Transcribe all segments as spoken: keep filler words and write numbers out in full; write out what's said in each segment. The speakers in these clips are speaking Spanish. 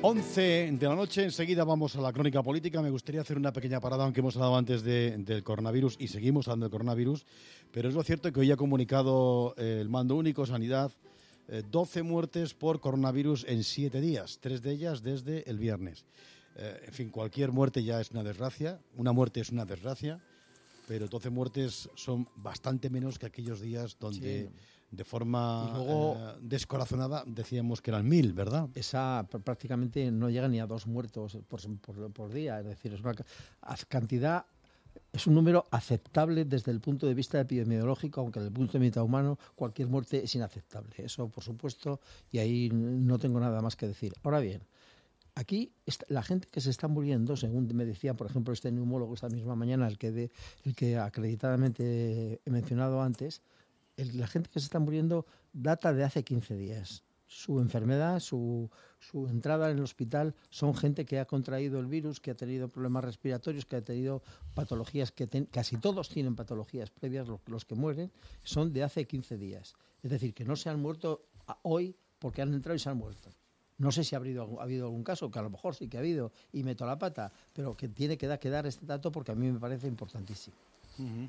once de la noche, enseguida vamos a la crónica política. Me gustaría hacer una pequeña parada, aunque hemos hablado antes de, del coronavirus y seguimos hablando del coronavirus, pero es lo cierto que hoy ha comunicado eh, el Mando Único Sanidad eh, doce muertes por coronavirus en siete días, tres de ellas desde el viernes. Eh, en fin, cualquier muerte ya es una desgracia, una muerte es una desgracia, pero doce muertes son bastante menos que aquellos días donde... Sí. De forma luego, eh, descorazonada decíamos que eran mil, ¿verdad? Esa prácticamente no llega ni a dos muertos por, por, por día, es decir, es una cantidad, es un número aceptable desde el punto de vista epidemiológico, aunque desde el punto de vista humano cualquier muerte es inaceptable, eso por supuesto, y ahí no tengo nada más que decir. Ahora bien, aquí la gente que se está muriendo, según me decía, por ejemplo, este neumólogo esta misma mañana, el que, de, el que acreditadamente he mencionado antes, el, la gente que se está muriendo data de hace quince días. Su enfermedad, su, su entrada en el hospital son gente que ha contraído el virus, que ha tenido problemas respiratorios, que ha tenido patologías, que ten, casi todos tienen patologías previas, los, los que mueren, son de hace quince días. Es decir, que no se han muerto hoy porque han entrado y se han muerto. No sé si ha habido, ha habido algún caso, que a lo mejor sí que ha habido, y meto la pata, pero que tiene que dar, que dar este dato porque a mí me parece importantísimo. Uh-huh.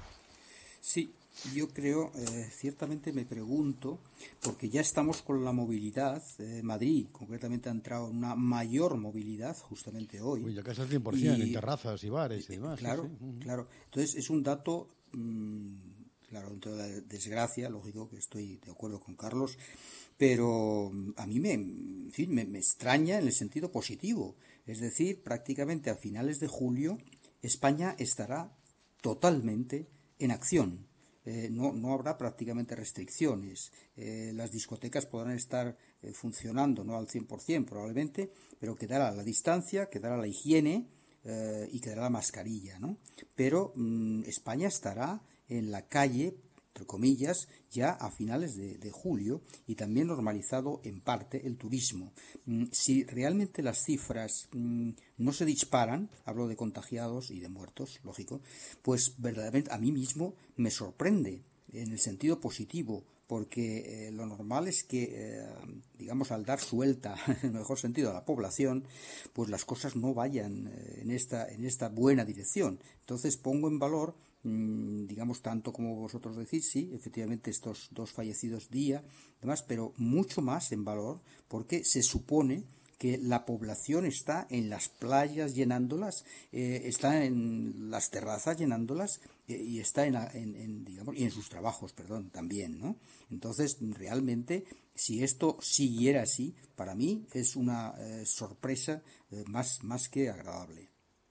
Sí. Yo creo, eh, ciertamente me pregunto, porque ya estamos con la movilidad, eh, Madrid concretamente ha entrado en una mayor movilidad justamente hoy. Uy, ya casi al cien por ciento, y, en terrazas y bares y demás. Claro, sí, sí. claro. Entonces es un dato, mmm, claro, dentro de la desgracia, lógico que estoy de acuerdo con Carlos, pero a mí me, en fin, me, me extraña en el sentido positivo. Es decir, prácticamente a finales de julio España estará totalmente en acción. Eh, no, no habrá prácticamente restricciones. Eh, las discotecas podrán estar eh, funcionando, no al cien por ciento probablemente, pero quedará la distancia, quedará la higiene eh, y quedará la mascarilla, ¿no? Pero mmm, España estará en la calle, entre comillas, ya a finales de, de julio y también normalizado en parte el turismo. Mm, si realmente las cifras mm, no se disparan, hablo de contagiados y de muertos, lógico, pues verdaderamente a mí mismo me sorprende en el sentido positivo, porque eh, lo normal es que, eh, digamos, al dar suelta, en el mejor sentido, a la población, pues las cosas no vayan eh, en esta, en esta buena dirección. Entonces pongo en valor, mmm, digamos, tanto como vosotros decís, sí, efectivamente estos dos fallecidos día, demás, pero mucho más en valor, porque se supone que la población está en las playas llenándolas, eh, está en las terrazas llenándolas eh, y está en, en, en, digamos, y en sus trabajos, perdón, también, ¿no? Entonces, realmente, si esto siguiera así, para mí es una eh, sorpresa eh, más, más que agradable.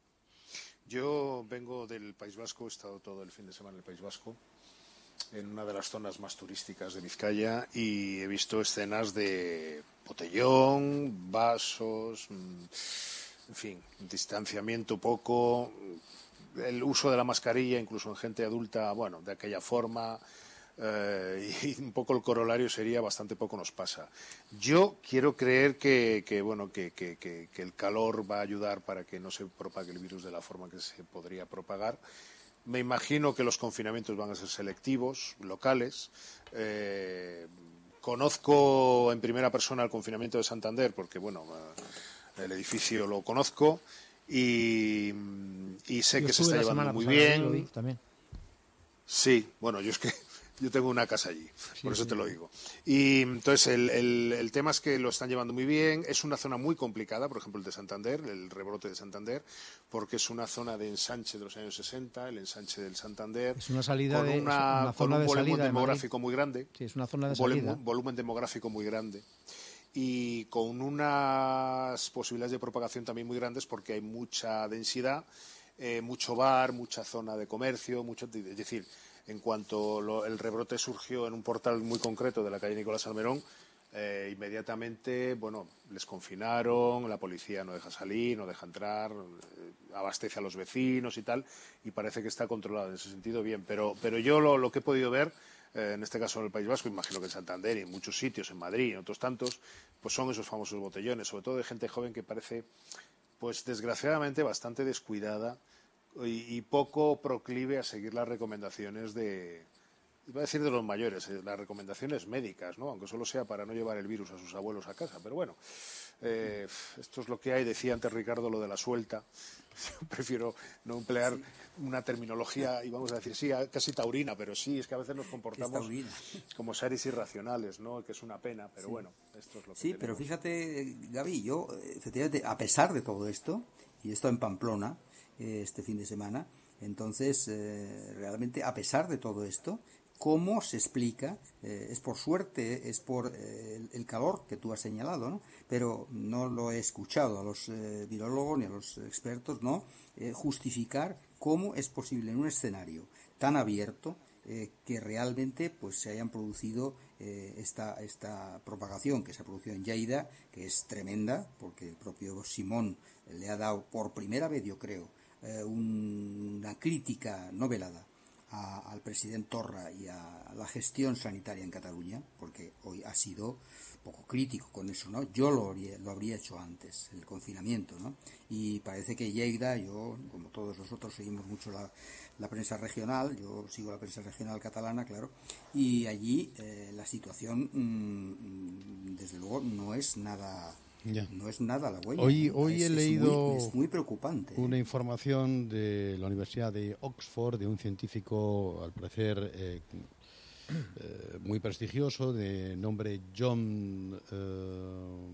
Yo vengo del País Vasco, he estado todo el fin de semana en el País Vasco, en una de las zonas más turísticas de Vizcaya, y he visto escenas de botellón, vasos, en fin, distanciamiento poco, el uso de la mascarilla, incluso en gente adulta, bueno, de aquella forma, eh, y un poco el corolario sería bastante poco nos pasa. Yo quiero creer que, que bueno, que, que, que, que el calor va a ayudar para que no se propague el virus de la forma que se podría propagar. Me imagino que los confinamientos van a ser selectivos, locales. Eh, conozco en primera persona el confinamiento de Santander, porque bueno, el edificio lo conozco y, y sé yo que se está llevando muy bien. Lo vi también. Sí, bueno, yo es que yo tengo una casa allí, sí, por eso sí. te lo digo. Y entonces el, el, el tema es que lo están llevando muy bien. Es una zona muy complicada, por ejemplo el de Santander, el rebrote de Santander, porque es una zona de ensanche de los años sesenta, el ensanche del Santander, es una salida con, de, una, una con zona un de volumen salida demográfico de muy grande, sí, es una zona de un salida. volumen, volumen demográfico muy grande y con unas posibilidades de propagación también muy grandes porque hay mucha densidad, eh, mucho bar, mucha zona de comercio, mucho, es decir, en cuanto lo, el rebrote surgió en un portal muy concreto de la calle Nicolás Salmerón, eh, inmediatamente, bueno, les confinaron, la policía no deja salir, no deja entrar, eh, abastece a los vecinos y tal, y parece que está controlado en ese sentido bien. Pero, pero yo lo, lo que he podido ver, eh, en este caso en el País Vasco, imagino que en Santander y en muchos sitios, en Madrid y en otros tantos, pues son esos famosos botellones, sobre todo de gente joven que parece, pues desgraciadamente, bastante descuidada y, y poco proclive a seguir las recomendaciones de, iba a decir de los mayores, las recomendaciones médicas, ¿no? Aunque solo sea para no llevar el virus a sus abuelos a casa, pero bueno, Eh, esto es lo que hay. Decía antes Ricardo lo de la suelta. Yo prefiero no emplear sí. una terminología, y vamos a decir, sí, casi taurina, pero sí, es que a veces nos comportamos como seres irracionales, ¿no? Que es una pena, pero sí. bueno, esto es lo que Sí, tenemos. Pero fíjate, Gaby, yo, efectivamente, a pesar de todo esto, y esto en Pamplona, eh, este fin de semana, entonces, eh, realmente, a pesar de todo esto, ¿cómo se explica? Eh, es por suerte, es por eh, el, el calor que tú has señalado, ¿no? Pero no lo he escuchado a los eh, virólogos ni a los expertos, ¿no? Eh, justificar cómo es posible en un escenario tan abierto eh, que realmente pues se hayan producido eh, esta, esta propagación que se ha producido en Lleida, que es tremenda, porque el propio Simón le ha dado por primera vez, yo creo, eh, un, una crítica no velada A, al presidente Torra y a la gestión sanitaria en Cataluña, porque hoy ha sido poco crítico con eso, ¿no? Yo lo habría, lo habría hecho antes, el confinamiento, ¿no? Y parece que Lleida, yo, como todos nosotros, seguimos mucho la, la prensa regional, yo sigo la prensa regional catalana, claro, y allí eh, la situación, mmm, desde luego, no es nada... Ya. No es nada halagüeña. Hoy, hoy es, he leído es muy, es muy preocupante. Una información de la Universidad de Oxford, de un científico, al parecer, eh, eh, muy prestigioso, de nombre John eh,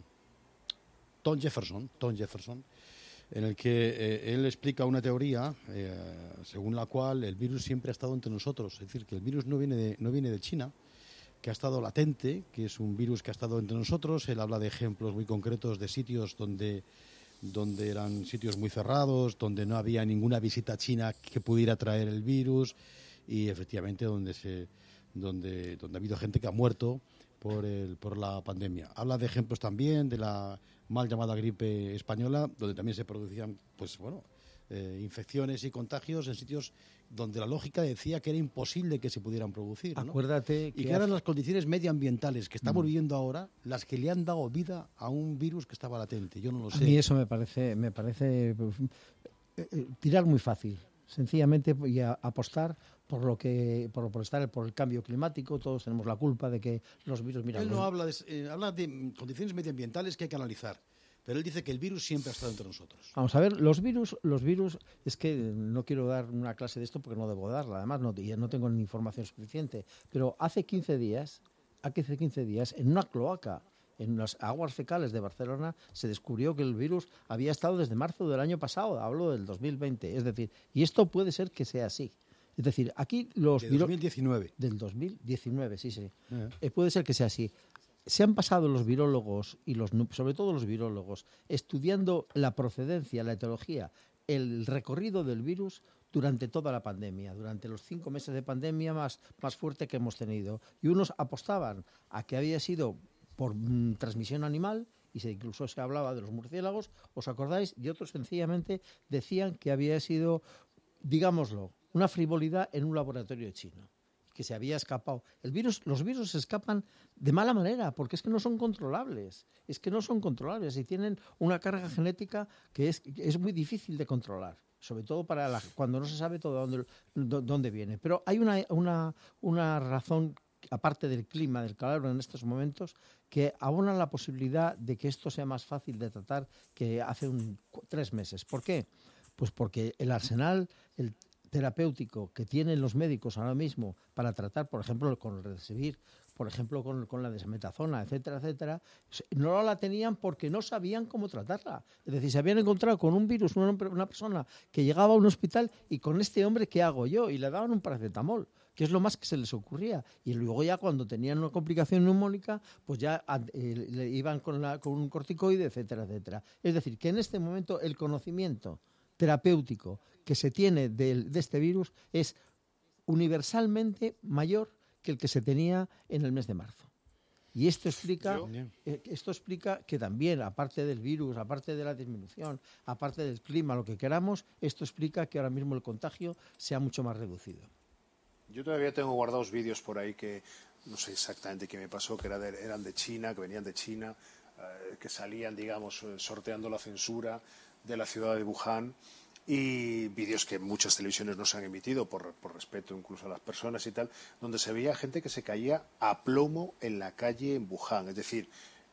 Tom Jefferson, Tom Jefferson, en el que eh, él explica una teoría eh, según la cual el virus siempre ha estado entre nosotros. Es decir, que el virus no viene de, no viene de China, que ha estado latente, que es un virus que ha estado entre nosotros. Él habla de ejemplos muy concretos de sitios donde, donde eran sitios muy cerrados, donde no había ninguna visita china que pudiera traer el virus, y efectivamente donde, se, donde, donde ha habido gente que ha muerto por, el, por la pandemia. Habla de ejemplos también de la mal llamada gripe española, donde también se producían, pues bueno, eh, infecciones y contagios en sitios donde la lógica decía que era imposible que se pudieran producir, ¿no? Acuérdate y que que eran las condiciones medioambientales que estamos mm. viviendo ahora las que le han dado vida a un virus que estaba latente. Yo no lo sé. A mí eso me parece, me parece pues, eh, eh, tirar muy fácil, sencillamente, y a, apostar por lo que por, por estar por el cambio climático. Todos tenemos la culpa de que los virus. Mira, él los... no habla de, eh, habla de condiciones medioambientales que hay que analizar. Pero él dice que el virus siempre ha estado entre nosotros. Vamos a ver, los virus, los virus, es que no quiero dar una clase de esto porque no debo darla, además no, no tengo ni información suficiente, pero hace quince días, hace quince días, en una cloaca, en las aguas fecales de Barcelona, se descubrió que el virus había estado desde marzo del año pasado, hablo del dos mil veinte, es decir, y esto puede ser que sea así. Es decir, aquí los virus... dos mil diecinueve. Del dos mil diecinueve, sí, sí. Uh-huh. Eh, puede ser que sea así. Se han pasado los virólogos, y los sobre todo los virólogos, estudiando la procedencia, la etiología, el recorrido del virus durante toda la pandemia, durante los cinco meses de pandemia más, más fuerte que hemos tenido. Y unos apostaban a que había sido por mm, transmisión animal, y se, incluso se hablaba de los murciélagos, ¿os acordáis? Y otros sencillamente decían que había sido, digámoslo, una frivolidad en un laboratorio chino, que se había escapado. El virus, los virus se escapan de mala manera, porque es que no son controlables, es que no son controlables y tienen una carga genética que es, que es muy difícil de controlar, sobre todo para la, cuando no se sabe todo dónde, dónde viene. Pero hay una, una, una razón, aparte del clima, del calor en estos momentos, que abona la posibilidad de que esto sea más fácil de tratar que hace un, tres meses. ¿Por qué? Pues porque el arsenal, el terapéutico que tienen los médicos ahora mismo para tratar, por ejemplo, con el Remdesivir, por ejemplo, con, con la desmetazona, etcétera, etcétera, no la tenían porque no sabían cómo tratarla. Es decir, se habían encontrado con un virus, una, una persona que llegaba a un hospital y con este hombre, ¿qué hago yo? Y le daban un paracetamol, que es lo más que se les ocurría. Y luego ya cuando tenían una complicación neumónica, pues ya eh, le iban con, la, con un corticoide, etcétera, etcétera. Es decir, que en este momento el conocimiento terapéutico que se tiene de, de este virus es universalmente mayor que el que se tenía en el mes de marzo. Y esto explica, eh, esto explica que también, aparte del virus, aparte de la disminución, aparte del clima, lo que queramos, esto explica que ahora mismo el contagio sea mucho más reducido. Yo todavía tengo guardados vídeos por ahí que no sé exactamente qué me pasó, que era de, eran de China, que venían de China, eh, que salían, digamos, sorteando la censura de la ciudad de Wuhan, y vídeos que muchas televisiones no se han emitido por, por respeto incluso a las personas y tal, donde se veía gente que se caía a plomo en la calle en Wuhan. Es decir,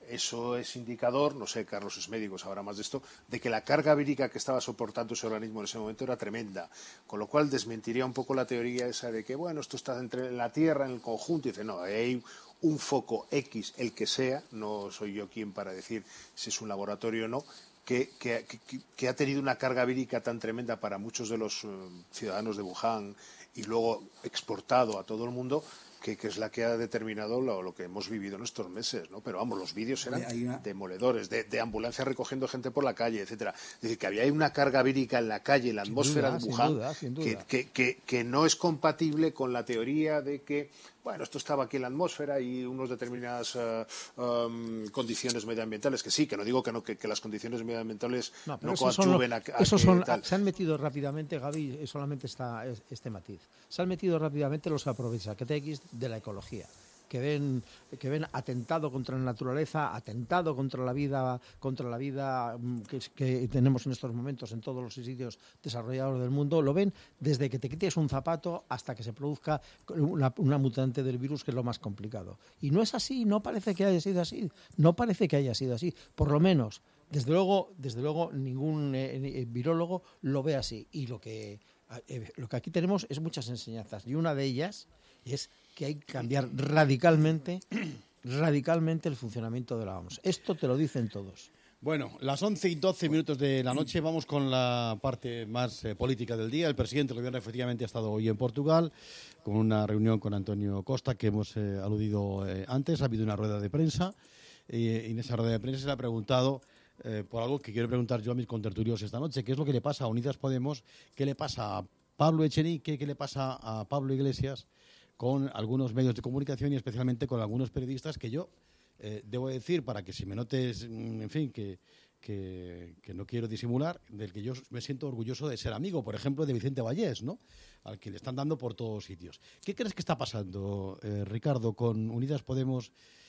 eso es indicador, no sé, Carlos es médico, sabrá más de esto, de que la carga vírica que estaba soportando ese organismo en ese momento era tremenda, con lo cual desmentiría un poco la teoría esa de que, bueno, esto está entre la Tierra, en el conjunto, y dice, no, hay un foco X, el que sea, no soy yo quien para decir si es un laboratorio o no, que, que, que, que ha tenido una carga vírica tan tremenda para muchos de los uh, ciudadanos de Wuhan y luego exportado a todo el mundo, Que, que es la que ha determinado lo, lo que hemos vivido en estos meses, ¿no? Pero vamos, los vídeos eran una... demoledores, de, de ambulancias recogiendo gente por la calle, etcétera. Es decir, que había una carga vírica en la calle, en la sin atmósfera duda, de Wuhan, sin duda, sin duda. Que, que, que, que no es compatible con la teoría de que, bueno, esto estaba aquí en la atmósfera y unas determinadas uh, um, condiciones medioambientales, que sí, que no digo que no, que, que las condiciones medioambientales no, no coadyuven a, a esos que son, tal. Se han metido rápidamente, Gaby, solamente está este matiz, se han metido rápidamente los aprovechaquetequis de la ecología, que ven que ven atentado contra la naturaleza, atentado contra la vida, contra la vida que, que tenemos en estos momentos en todos los sitios desarrollados del mundo, lo ven desde que te quites un zapato hasta que se produzca una, una mutante del virus, que es lo más complicado. Y no es así, no parece que haya sido así, no parece que haya sido así, por lo menos, desde luego, desde luego ningún eh, virólogo lo ve así. Y lo que eh, lo que aquí tenemos es muchas enseñanzas, y una de ellas es que hay que cambiar radicalmente, radicalmente el funcionamiento de la O M S. Esto te lo dicen todos. Bueno, las once y doce minutos de la noche, vamos con la parte más eh, política del día. El presidente del gobierno efectivamente ha estado hoy en Portugal con una reunión con Antonio Costa, que hemos eh, aludido eh, antes. Ha habido una rueda de prensa eh, y en esa rueda de prensa se le ha preguntado eh, por algo que quiero preguntar yo a mis contertulios esta noche. ¿Qué es lo que le pasa a Unidas Podemos? ¿Qué le pasa a Pablo Echenique? ¿Qué le pasa a Pablo Iglesias? Con algunos medios de comunicación y especialmente con algunos periodistas que yo eh, debo decir, para que si me notes, en fin, que, que, que no quiero disimular, del que yo me siento orgulloso de ser amigo, por ejemplo, de Vicente Vallés, ¿no? Al que le están dando por todos sitios. ¿Qué crees que está pasando, eh, Ricardo, con Unidas Podemos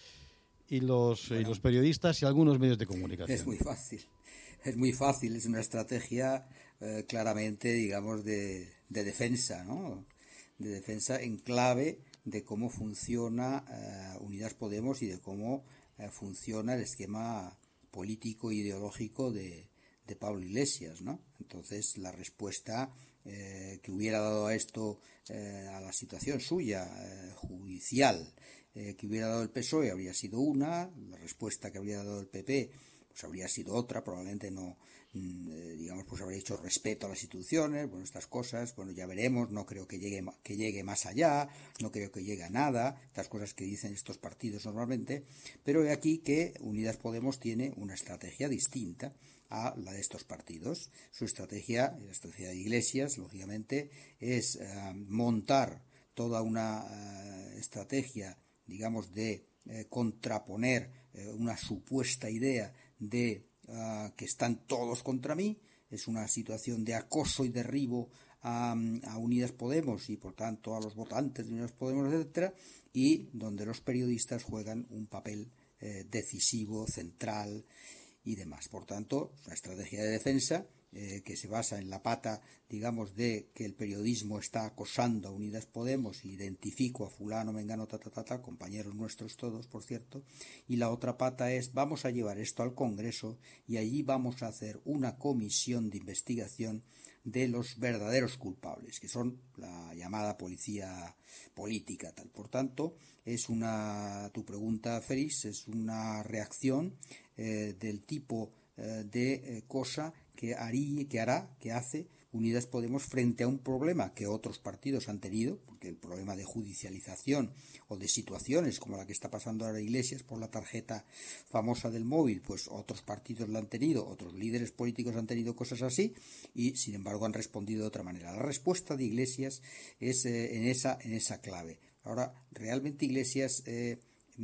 y los, bueno, y los periodistas y algunos medios de comunicación? Es muy fácil, es muy fácil, es una estrategia eh, claramente, digamos, de, de defensa, ¿no? de defensa en clave de cómo funciona uh, Unidas Podemos y de cómo uh, funciona el esquema político e ideológico de, de Pablo Iglesias, ¿no? Entonces, la respuesta eh, que hubiera dado a esto, eh, a la situación suya, eh, judicial, eh, que hubiera dado el P S O E habría sido una, la respuesta que habría dado el P P pues habría sido otra, probablemente no, eh, digamos, pues habría hecho respeto a las instituciones, bueno, estas cosas, bueno, ya veremos, no creo que llegue, que llegue más allá, no creo que llegue a nada, estas cosas que dicen estos partidos normalmente, pero he aquí que Unidas Podemos tiene una estrategia distinta a la de estos partidos. Su estrategia, la estrategia de Iglesias, lógicamente, es eh, montar toda una eh, estrategia, digamos, de eh, contraponer eh, una supuesta idea de uh, que están todos contra mí, es una situación de acoso y derribo a, a Unidas Podemos y por tanto a los votantes de Unidas Podemos, etcétera, y donde los periodistas juegan un papel eh, decisivo, central y demás. Por tanto, una estrategia de defensa eh, que se basa en la pata, digamos, de que el periodismo está acosando a Unidas Podemos, identifico a fulano, mengano, ta, ta, ta, ta, compañeros nuestros todos, por cierto, y la otra pata es, vamos a llevar esto al Congreso y allí vamos a hacer una comisión de investigación de los verdaderos culpables, que son la llamada policía política, tal. Por tanto, es una, tu pregunta, Félix, es una reacción eh, del tipo eh, de eh, cosa que haría, que hará, que hace Unidas Podemos frente a un problema que otros partidos han tenido, porque el problema de judicialización o de situaciones como la que está pasando ahora Iglesias por la tarjeta famosa del móvil, pues otros partidos la han tenido, otros líderes políticos han tenido cosas así y sin embargo han respondido de otra manera. La respuesta de Iglesias es eh, en esa en esa clave. Ahora, realmente Iglesias eh,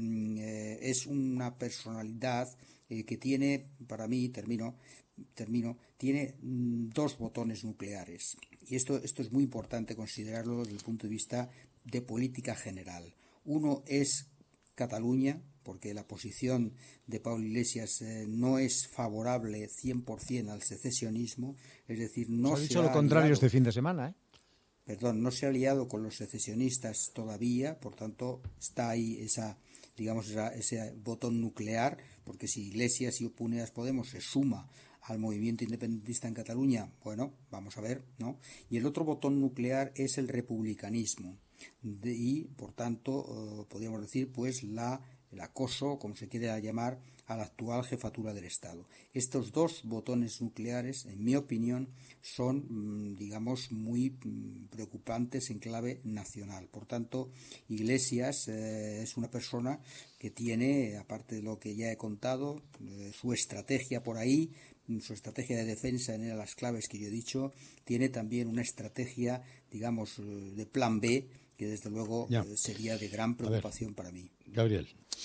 eh, es una personalidad eh, que tiene, para mí, termino, termino, tiene mm, dos botones nucleares. Y esto, esto es muy importante considerarlo desde el punto de vista de política general. Uno es Cataluña, porque la posición de Pablo Iglesias eh, no es favorable cien por ciento al secesionismo, es decir, no se ha se dicho ha lo contrario aliado, este fin de semana, ¿eh? Perdón, no se ha aliado con los secesionistas todavía, por tanto está ahí esa, digamos, esa, ese botón nuclear, porque si Iglesias y Unidas Podemos se suma al movimiento independentista en Cataluña, bueno, vamos a ver, ¿no? Y el otro botón nuclear es el republicanismo de, y, por tanto, eh, podríamos decir, pues, la, el acoso, como se quiera llamar, a la actual jefatura del Estado. Estos dos botones nucleares, en mi opinión, son, digamos, muy preocupantes en clave nacional. Por tanto, Iglesias eh, es una persona que tiene, aparte de lo que ya he contado, eh, su estrategia por ahí, su estrategia de defensa en las claves que yo he dicho, tiene también una estrategia, digamos, de plan B, que desde luego eh, sería de gran preocupación para mí. Gabriel.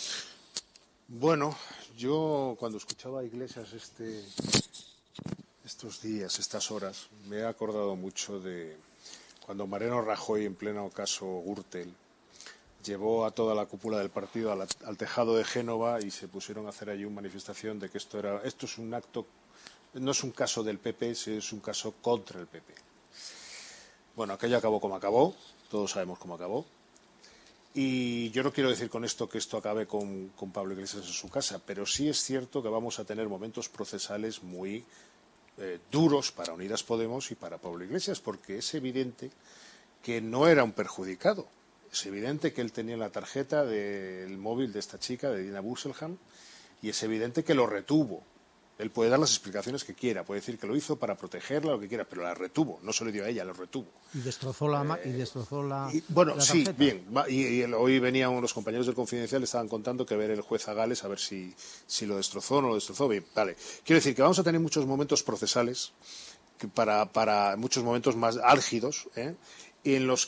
Bueno, yo cuando escuchaba a Iglesias este, estos días, estas horas, me he acordado mucho de cuando Mariano Rajoy, en pleno caso Gürtel, llevó a toda la cúpula del partido al, al tejado de Génova y se pusieron a hacer allí una manifestación de que esto era, esto es un acto, no es un caso del P P, es un caso contra el P P. Bueno, aquello acabó como acabó, todos sabemos cómo acabó. Y yo no quiero decir con esto que esto acabe con, con Pablo Iglesias en su casa, pero sí es cierto que vamos a tener momentos procesales muy eh, duros para Unidas Podemos y para Pablo Iglesias, porque es evidente que no era un perjudicado. Es evidente que él tenía la tarjeta del móvil de esta chica, de Dina Busselham, y es evidente que lo retuvo. Él puede dar las explicaciones que quiera, puede decir que lo hizo para protegerla, lo que quiera, pero la retuvo, no se lo dio a ella, lo retuvo. Y destrozó la... Eh, y destrozó la y, bueno, la sí, bien. Y, y el, hoy venían los compañeros del Confidencial, le estaban contando que ver el juez a Gales a ver si, si lo destrozó o no lo destrozó. Bien, vale. Quiero decir que vamos a tener muchos momentos procesales, que para, para muchos momentos más álgidos, ¿eh? Y en los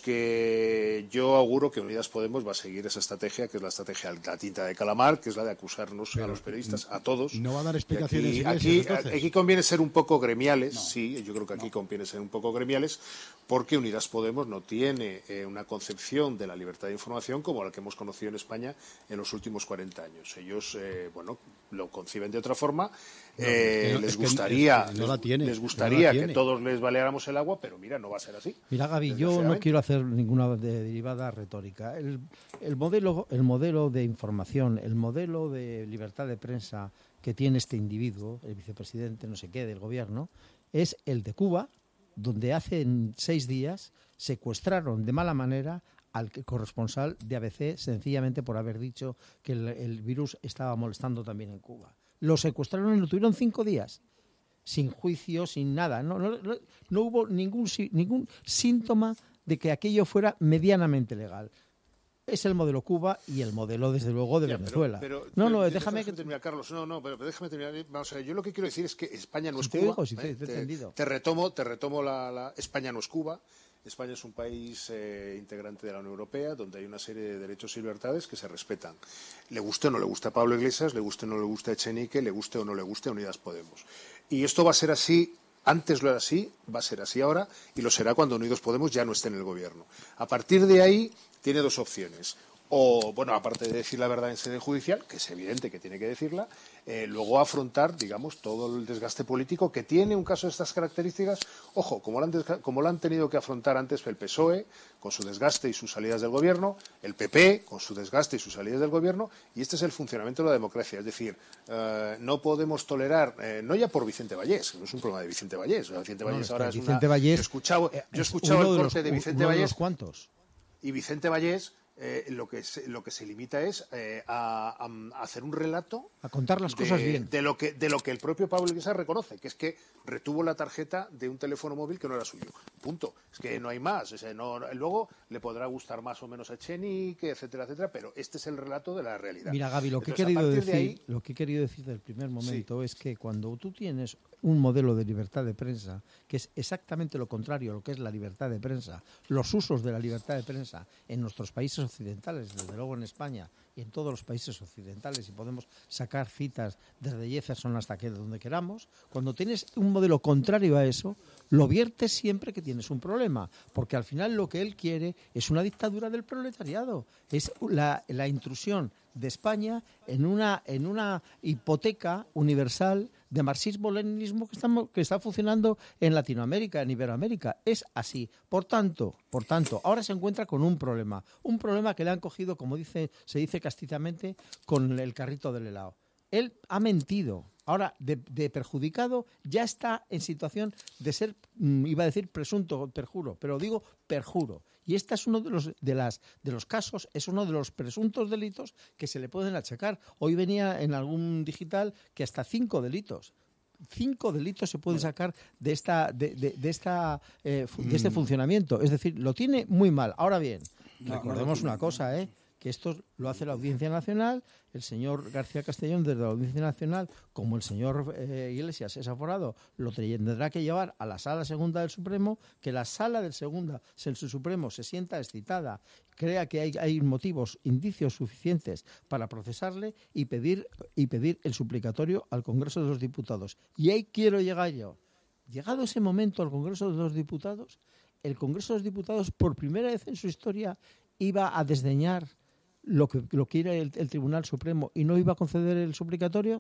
que yo auguro que Unidas Podemos va a seguir esa estrategia, que es la estrategia de la tinta de calamar, que es la de acusarnos Pero, a los periodistas, a todos. ¿No va a dar explicaciones? Aquí, aquí, aquí conviene ser un poco gremiales, no, sí, yo creo que aquí no. conviene ser un poco gremiales, porque Unidas Podemos no tiene eh, una concepción de la libertad de información como la que hemos conocido en España en los últimos cuarenta años. Ellos, eh, bueno, lo conciben de otra forma. No, eh, no, les gustaría, que, es que no la tiene, les gustaría que, no que todos les baleáramos el agua, pero mira, no va a ser así. Mira, Gaby, yo no quiero hacer ninguna de derivada retórica. El, el, modelo, el modelo de información, el modelo de libertad de prensa que tiene este individuo, el vicepresidente, no sé qué, del gobierno, es el de Cuba, donde hace seis días secuestraron de mala manera al corresponsal de A B C, sencillamente por haber dicho que el, el virus estaba molestando también en Cuba. Lo secuestraron y lo tuvieron cinco días, sin juicio, sin nada. No, no, no, no hubo ningún, ningún síntoma de que aquello fuera medianamente legal. Es el modelo Cuba y el modelo, desde luego, de ya, Venezuela. Pero, pero, no, pero, no, déjame, déjame que... terminar, Carlos. No, no, pero, pero déjame terminar. Vamos a ver, yo lo que quiero decir es que España no si es te Cuba. Digo, si te, ¿eh? te, te, te retomo, te retomo la, la... España no es Cuba. España es un país eh, integrante de la Unión Europea, donde hay una serie de derechos y libertades que se respetan. Le guste o no le guste a Pablo Iglesias, le guste o no le guste a Echenique, le guste o no le guste a Unidas Podemos. Y esto va a ser así. Antes lo era así, va a ser así ahora, y lo será cuando Unidos Podemos ya no esté en el gobierno. A partir de ahí, tiene dos opciones. O, bueno, aparte de decir la verdad en sede judicial, que es evidente que tiene que decirla, eh, luego afrontar, digamos, todo el desgaste político que tiene un caso de estas características. Ojo, como lo han, como lo han tenido que afrontar antes el P S O E, con su desgaste y sus salidas del gobierno, el P P, con su desgaste y sus salidas del gobierno, y este es el funcionamiento de la democracia. Es decir, eh, no podemos tolerar, eh, no ya por Vicente Vallés, no es un problema de Vicente Vallés. Vicente Vallés no, ahora es es Vicente una... Vallés, yo he escuchado, yo he escuchado el corte de, los, de Vicente uno Vallés. De los cuantos. Y Vicente Vallés eh, lo, que se, lo que se limita es eh, a, a hacer un relato a contar las de, cosas bien de lo que de lo que el propio Pablo Iglesias reconoce, que es que retuvo la tarjeta de un teléfono móvil que no era suyo. Punto. Es que no hay más. O sea, no, luego le podrá gustar más o menos a Echenique, etcétera, etcétera, pero este es el relato de la realidad. Mira, Gaby, lo que Entonces, he querido decir, de ahí... lo que he querido decir del primer momento sí. es que cuando tú tienes un modelo de libertad de prensa que es exactamente lo contrario a lo que es la libertad de prensa, los usos de la libertad de prensa en nuestros países occidentales, desde luego en España y en todos los países occidentales, y podemos sacar citas desde Jefferson hasta que donde queramos, cuando tienes un modelo contrario a eso, lo viertes siempre que tienes un problema, porque al final lo que él quiere es una dictadura del proletariado, es la, la intrusión de España en una, en una hipoteca universal de marxismo-leninismo que está, que está funcionando en Latinoamérica, en Iberoamérica. Es así. Por tanto, por tanto, ahora se encuentra con un problema. Un problema que le han cogido, como dice, se dice castizamente, con el carrito del helado. Él ha mentido. Ahora, de, de perjudicado, ya está en situación de ser, iba a decir presunto perjuro, pero digo perjuro. Y este es uno de los, de, las, de los casos, es uno de los presuntos delitos que se le pueden achacar. Hoy venía en algún digital que hasta cinco delitos. Cinco delitos se pueden sacar de esta de, de, de esta eh, de este funcionamiento. Es decir, lo tiene muy mal. Ahora bien, no, recordemos no, no, una cosa, ¿eh? que esto lo hace la Audiencia Nacional, el señor García Castellón desde la Audiencia Nacional, como el señor eh, Iglesias es aforado, lo tendrá que llevar a la Sala Segunda del Supremo, que la Sala del Segunda del Supremo se sienta excitada, crea que hay, hay motivos, indicios suficientes para procesarle y pedir, y pedir el suplicatorio al Congreso de los Diputados. Y ahí quiero llegar yo. Llegado ese momento al Congreso de los Diputados, el Congreso de los Diputados, por primera vez en su historia, iba a desdeñar lo que lo quiere el, el Tribunal Supremo y no iba a conceder el suplicatorio.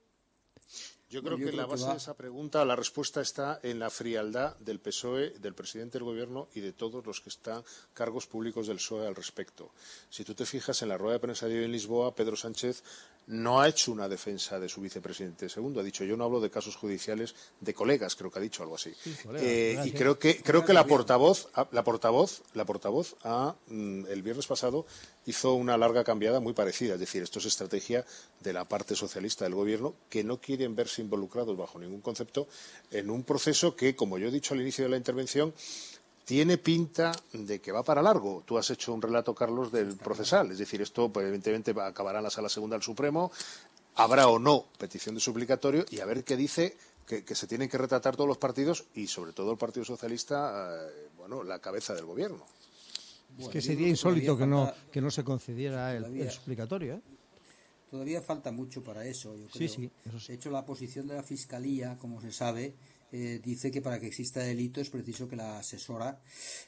Yo creo Yo que en creo la base que va... de esa pregunta la respuesta está en la frialdad del P S O E, del presidente del Gobierno y de todos los que están cargos públicos del P S O E al respecto. Si tú te fijas en la rueda de prensa de hoy en Lisboa, Pedro Sánchez no ha hecho una defensa de su vicepresidente segundo. Ha dicho, yo no hablo de casos judiciales de colegas, creo que ha dicho algo así. Sí, colega, eh, y creo que creo que la portavoz, la portavoz, la portavoz, a, el viernes pasado hizo una larga cambiada muy parecida. Es decir, esto es estrategia de la parte socialista del Gobierno, que no quieren verse involucrados bajo ningún concepto en un proceso que, como yo he dicho al inicio de la intervención, tiene pinta de que va para largo. Tú has hecho un relato, Carlos, del procesal. Es decir, esto pues, evidentemente acabará en la Sala Segunda del Supremo. Habrá o no petición de suplicatorio y a ver qué dice que, que se tienen que retratar todos los partidos y, sobre todo, el Partido Socialista, eh, bueno, la cabeza del Gobierno. Bueno, es que sería insólito que no, que no se concediera el, el suplicatorio, ¿eh? Todavía falta mucho para eso, yo creo. Sí, sí, eso sí. De hecho, la posición de la Fiscalía, como se sabe, eh, dice que para que exista delito es preciso que la asesora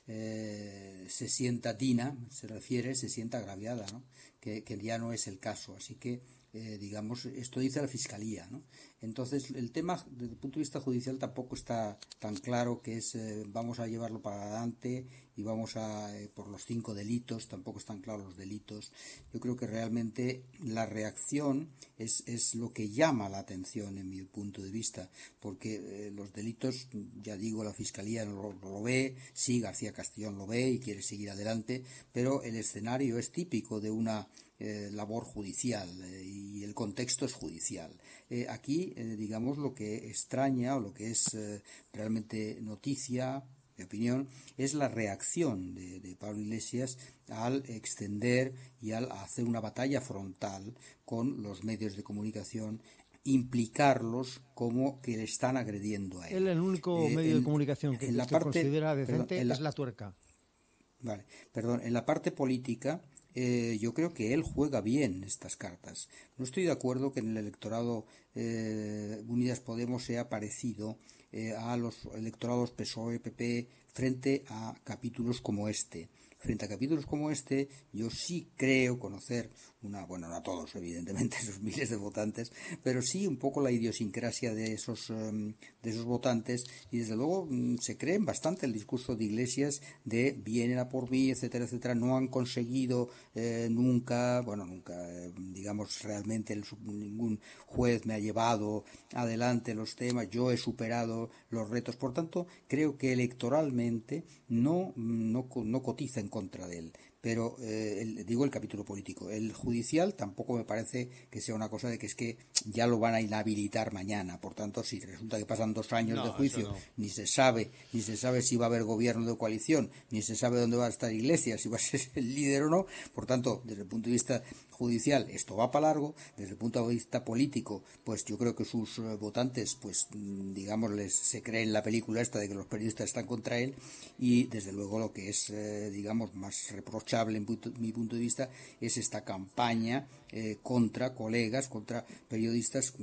eh, se sienta digna, se refiere, se sienta agraviada, ¿no? Que, que ya no es el caso. Así que, eh, digamos, esto dice la Fiscalía, ¿no? Entonces, el tema, desde el punto de vista judicial, tampoco está tan claro que es eh, vamos a llevarlo para adelante y vamos a, eh, por los cinco delitos, tampoco están claros los delitos. Yo creo que realmente la reacción es, es lo que llama la atención en mi punto de vista, porque eh, los delitos, ya digo, la Fiscalía no lo, no lo ve, sí, García Castellón lo ve y quiere seguir adelante, pero el escenario es típico de una eh, labor judicial eh, y el contexto es judicial. Eh, aquí, eh, digamos, lo que extraña o lo que es eh, realmente noticia, mi opinión, es la reacción de, de Pablo Iglesias al extender y al hacer una batalla frontal con los medios de comunicación, implicarlos como que le están agrediendo a él. Él, el único eh, medio en, de comunicación que, la que parte, considera decente perdón, la, es la tuerca. Vale, perdón, en la parte política eh, yo creo que él juega bien estas cartas. No estoy de acuerdo que en el electorado eh, Unidas Podemos sea parecido eh, a los electorados P S O E, P P frente a capítulos como este. Frente a capítulos como este, yo sí creo conocer una, bueno, no a todos, evidentemente, esos miles de votantes, pero sí un poco la idiosincrasia de esos, um, de esos votantes, y desde luego um, se creen bastante el discurso de Iglesias de vienen a por mí, etcétera, etcétera. No han conseguido eh, nunca, bueno, nunca, eh, digamos, realmente el, ningún juez me ha llevado adelante los temas, yo he superado los retos, por tanto, creo que electoralmente no, no, no cotiza en contra de él. Pero, eh, el, digo el capítulo político. El judicial tampoco me parece que sea una cosa de que es que ya lo van a inhabilitar mañana. Por tanto, si resulta que pasan dos años no, de juicio, no. ni se sabe, ni se sabe si va a haber gobierno de coalición, ni se sabe dónde va a estar Iglesias, si va a ser el líder o no. Por tanto, desde el punto de vista judicial, esto va para largo. Desde el punto de vista político, pues yo creo que sus uh, votantes, pues digamos, les se creen la película esta de que los periodistas están contra él. Y desde luego lo que es, eh, digamos, más reprochable en punto, mi punto de vista es esta campaña eh, contra colegas, contra periodistas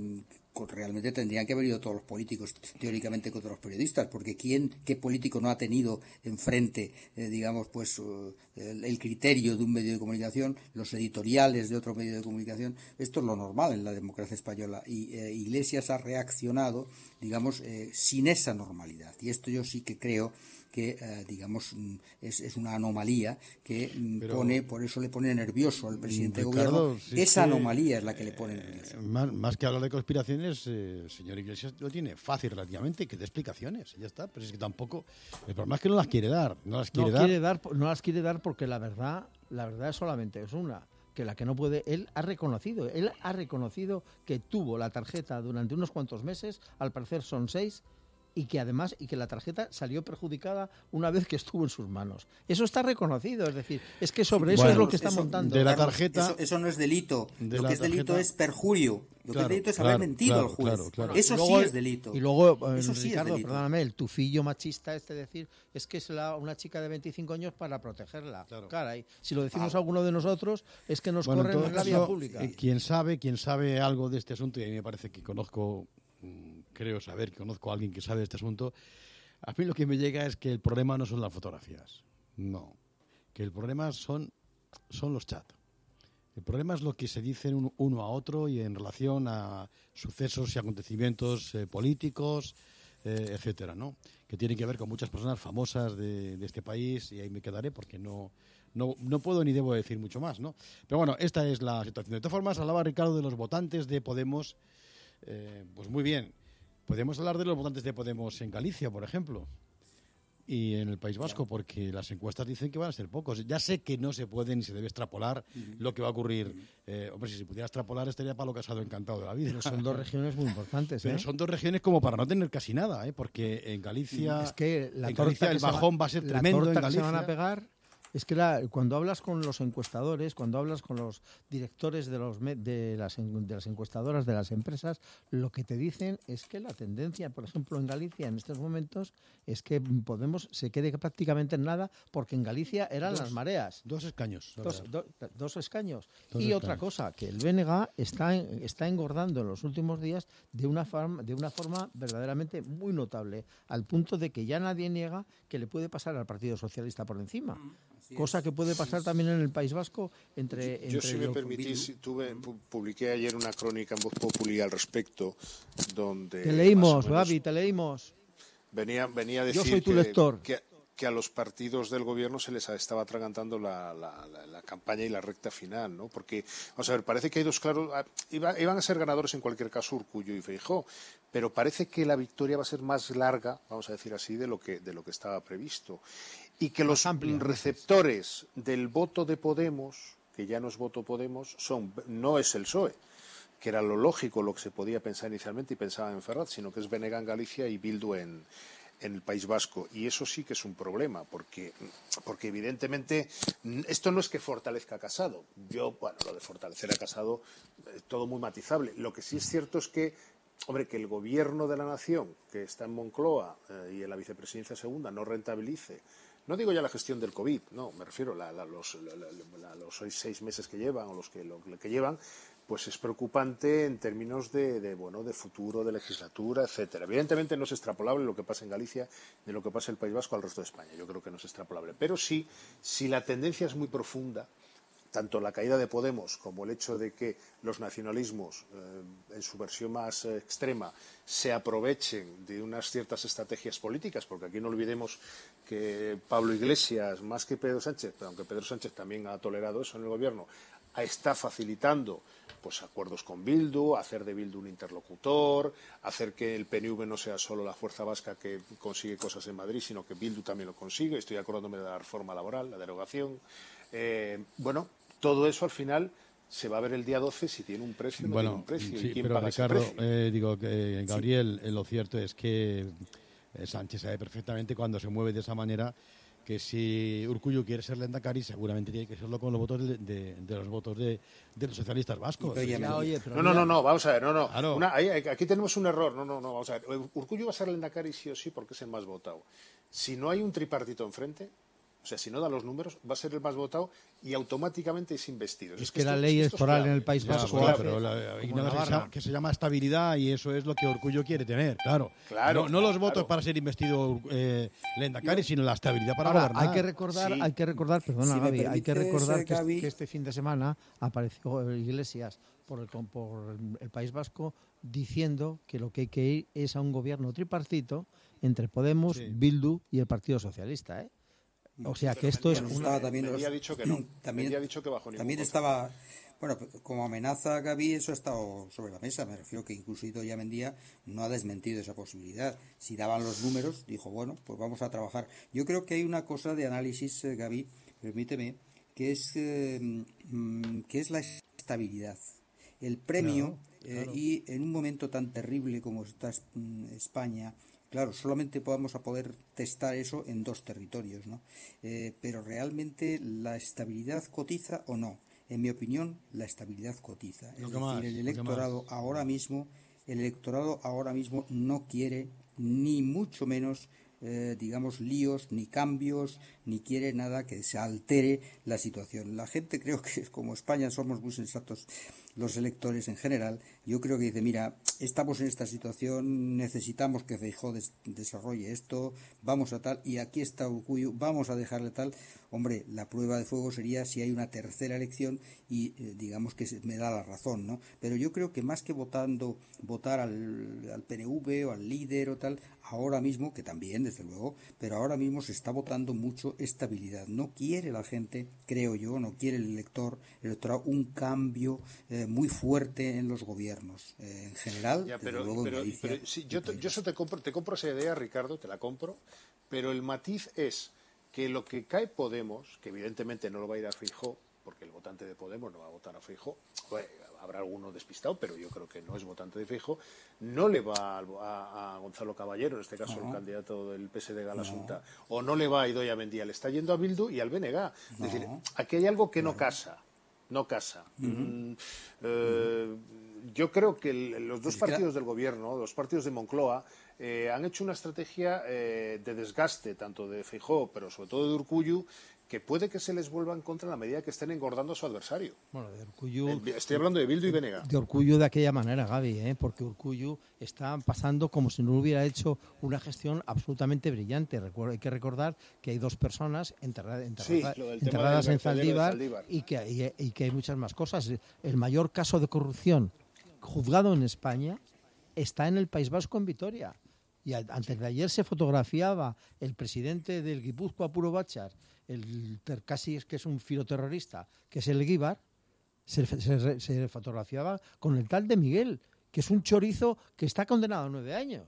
realmente tendrían que haber ido todos los políticos, teóricamente contra los periodistas, porque ¿quién, qué político no ha tenido enfrente, eh, digamos, pues uh, el, el criterio de un medio de comunicación, los editoriales de otro medio de comunicación? Esto es lo normal en la democracia española, y eh, Iglesias ha reaccionado, digamos, eh, sin esa normalidad, y esto yo sí que creo que, eh, digamos, es, es una anomalía que Pero, pone, por eso le pone nervioso al presidente Ricardo, de gobierno. Si esa es que, anomalía es la que le pone nervioso. Eh, más, más que hablar de conspiraciones, eh, el señor Iglesias lo tiene fácil relativamente, que dé explicaciones, ya está. Pero es que tampoco, el problema es que no las quiere dar. No las quiere, no dar. quiere dar. No las quiere dar porque la verdad, la verdad solamente es una. Que la que no puede, él ha reconocido, él ha reconocido que tuvo la tarjeta durante unos cuantos meses, al parecer son seis, y que además y que la tarjeta salió perjudicada una vez que estuvo en sus manos. Eso está reconocido, es decir, es que sobre eso bueno, es lo que está eso, montando. De la tarjeta, eso, eso no es delito. De lo que es delito tarjeta, es perjurio. Lo claro, que es delito es claro, haber mentido claro, al juez. Claro, claro. Eso luego, sí es delito. Y luego, eso eh, sí Ricardo, es delito. perdóname, el tufillo machista este decir es que es la, una chica de veinticinco años para protegerla. Claro. Caray, si lo decimos ah. alguno de nosotros es que nos bueno, corren en la vía pública. Eh, quien sabe, quien sabe algo de este asunto, y a mí me parece que conozco, creo saber que conozco a alguien que sabe de este asunto. A mí lo que me llega es que el problema no son las fotografías, no, que el problema son, son los chats. El problema es lo que se dicen uno a otro y en relación a sucesos y acontecimientos eh, políticos, eh, etcétera, ¿no? Que tienen que ver con muchas personas famosas de, de este país, y ahí me quedaré porque no, no, no puedo ni debo decir mucho más, ¿no? Pero bueno, esta es la situación. De todas formas, hablaba Ricardo de los votantes de Podemos, eh, pues muy bien. Podemos hablar de los votantes de Podemos en Galicia, por ejemplo, y en el País Vasco, porque las encuestas dicen que van a ser pocos. Ya sé que no se puede ni se debe extrapolar uh-huh. lo que va a ocurrir. Uh-huh. Eh, hombre, si se pudiera extrapolar estaría Pablo Casado encantado de la vida. Pero son dos regiones muy importantes. Pero ¿eh? son dos regiones como para no tener casi nada, ¿eh? Porque en Galicia, es que la en Galicia el bajón va, va a ser tremendo. La torta en Galicia. Que se van a pegar. Es que la, cuando hablas con los encuestadores, cuando hablas con los directores de, los, de, las, de las encuestadoras de las empresas, lo que te dicen es que la tendencia, por ejemplo, en Galicia en estos momentos, es que Podemos se quede prácticamente en nada, porque en Galicia eran dos, las mareas. Dos escaños. Dos, do, dos escaños. Dos y escaños. Otra cosa, que el B N G está, está engordando en los últimos días de una, forma, de una forma verdaderamente muy notable, al punto de que ya nadie niega que le puede pasar al Partido Socialista por encima. Cosa que puede pasar también en el País Vasco entre... Yo, yo entre si me permitís, tuve, publiqué ayer una crónica en Voz Populi al respecto, donde... Te leímos, Gaby, te leímos. Venía, venía a decir yo soy tu que, lector. Que, que a los partidos del gobierno se les estaba atragantando la, la, la, la campaña y la recta final, ¿no? Porque, vamos a ver, parece que hay dos claros... Iba, iban a ser ganadores en cualquier caso Urkullu y Feijóo, pero parece que la victoria va a ser más larga, vamos a decir así, de lo que, de lo que estaba previsto. Y que los receptores del voto de Podemos, que ya no es voto Podemos, son no es el P S O E, que era lo lógico, lo que se podía pensar inicialmente y pensaba en Ferraz, sino que es B N G en Galicia y Bildu en, en el País Vasco. Y eso sí que es un problema, porque, porque evidentemente esto no es que fortalezca a Casado. Yo, bueno, lo de fortalecer a Casado, eh, todo muy matizable. Lo que sí es cierto es que, hombre, que el gobierno de la nación, que está en Moncloa eh, y en la vicepresidencia segunda, no rentabilice. No digo ya la gestión del COVID, no, me refiero a la, la, los, la, la, los seis, seis meses que llevan o los que, lo, que llevan, pues es preocupante en términos de, de, bueno, de futuro, de legislatura, etcétera. Evidentemente no es extrapolable lo que pasa en Galicia ni lo que pasa en el País Vasco al resto de España. Yo creo que no es extrapolable. Pero sí, si la tendencia es muy profunda, tanto la caída de Podemos como el hecho de que los nacionalismos, eh, en su versión más eh, extrema, se aprovechen de unas ciertas estrategias políticas, porque aquí no olvidemos que Pablo Iglesias, más que Pedro Sánchez, pero aunque Pedro Sánchez también ha tolerado eso en el gobierno, está facilitando pues acuerdos con Bildu, hacer de Bildu un interlocutor, hacer que el P N V no sea solo la fuerza vasca que consigue cosas en Madrid, sino que Bildu también lo consigue. Estoy acordándome de la reforma laboral, la derogación. Eh, bueno, todo eso al final se va a ver el día doce si tiene un precio o no bueno, tiene un precio. Sí, ¿Y quién pero paga Ricardo, ese precio? Eh, digo que Gabriel, sí. eh, lo cierto es que eh, Sánchez sabe perfectamente cuando se mueve de esa manera que si Urkullu quiere ser lehendakari seguramente tiene que serlo con los votos de, de, de los votos de, de los socialistas vascos. Pero ya, oye, pero no, no, no, no, vamos a ver, no, no. Claro. Una, ahí, aquí tenemos un error, no, no, no, vamos a ver. Urkullu va a ser lehendakari sí o sí porque es el más votado. Si no hay un tripartito enfrente, O sea, si no da los números, va a ser el más votado y automáticamente es investido. Es, es que, que la esto, ley electoral en el País Vasco claro, pero la, hay una cosa que se, llama, que se llama estabilidad y eso es lo que Urkullu quiere tener, claro. claro no, no los claro. votos para ser investido eh, Lehendakari, sino la estabilidad para Ahora, gobernar. Hay que recordar, sí. hay que recordar, perdona si Gaby, hay que recordar que, Gaby... que este fin de semana apareció Iglesias por el, por el País Vasco diciendo que lo que hay que ir es a un gobierno tripartito entre Podemos, sí. Bildu y el Partido Socialista, ¿eh? O sea que esto es una... también me los... había dicho que no. También, me había dicho que bajo ningún también estaba, bueno, como amenaza Gaby, eso ha estado sobre la mesa. Me refiero que incluso Idoia Mendia no ha desmentido esa posibilidad. Si daban los números, dijo, bueno, pues vamos a trabajar. Yo creo que hay una cosa de análisis, eh, Gaby, permíteme, que es eh, mm, que es la estabilidad. El premio, claro, claro. Eh, y en un momento tan terrible como está mm, España, claro, solamente vamos a poder testar eso en dos territorios, ¿no? Eh, pero realmente la estabilidad cotiza o no. En mi opinión, la estabilidad cotiza. Es decir, más, el electorado ahora mismo, el electorado ahora mismo no quiere ni mucho menos Eh, digamos, líos, ni cambios, ni quiere nada que se altere la situación. La gente, creo que como España somos muy sensatos los electores en general, yo creo que dice, mira, estamos en esta situación, necesitamos que Feijóo des- desarrolle esto, vamos a tal, y aquí está Urkullu, vamos a dejarle tal. Hombre, la prueba de fuego sería si hay una tercera elección y eh, digamos que se, me da la razón, ¿no? Pero yo creo que más que votando, votar al, al P N V o al líder o tal, ahora mismo, que también, desde luego, pero ahora mismo se está votando mucho estabilidad. No quiere la gente, creo yo, no quiere el elector, el electorado, un cambio eh, muy fuerte en los gobiernos. Eh, en general, ya, pero, desde luego pero, en Galicia. Pero, sí, yo, te, yo eso te compro, te compro esa idea, Ricardo, te la compro, pero el matiz es que lo que cae Podemos, que evidentemente no lo va a ir a Feijóo, porque el votante de Podemos no va a votar a Feijóo, bueno, habrá alguno despistado, pero yo creo que no es votante de Feijóo, no le va a, a, a Gonzalo Caballero, en este caso no. el candidato del P S D Galasunta, no. o no le va a Idoia Mendia, le está yendo a Bildu y al B N G. Es no. decir, aquí hay algo que no casa, no casa. Uh-huh. Mm, eh, uh-huh. Yo creo que el, los dos partidos del gobierno, los partidos de Moncloa, eh, han hecho una estrategia eh, de desgaste, tanto de Feijóo, pero sobre todo de Urkullu, que puede que se les vuelva en contra en la medida que estén engordando a su adversario. Bueno, de Urkullu, Estoy hablando de Bildu y B N G. De Urkullu de aquella manera, Gaby, ¿eh? Porque Urkullu está pasando como si no hubiera hecho una gestión absolutamente brillante. Recuerdo, hay que recordar que hay dos personas enterrada, enterrada, sí, enterradas en Zaldívar, Zaldívar. Y, que, y, y que hay muchas más cosas. El mayor caso de corrupción juzgado en España está en el País Vasco, en Vitoria. Y antes de ayer se fotografiaba el presidente del Guipúzcoa Puro Bachar, el casi es que es un filoterrorista, que es el Eguíbar, se, se, se fotografiaba con el tal de Miguel, que es un chorizo que está condenado a nueve años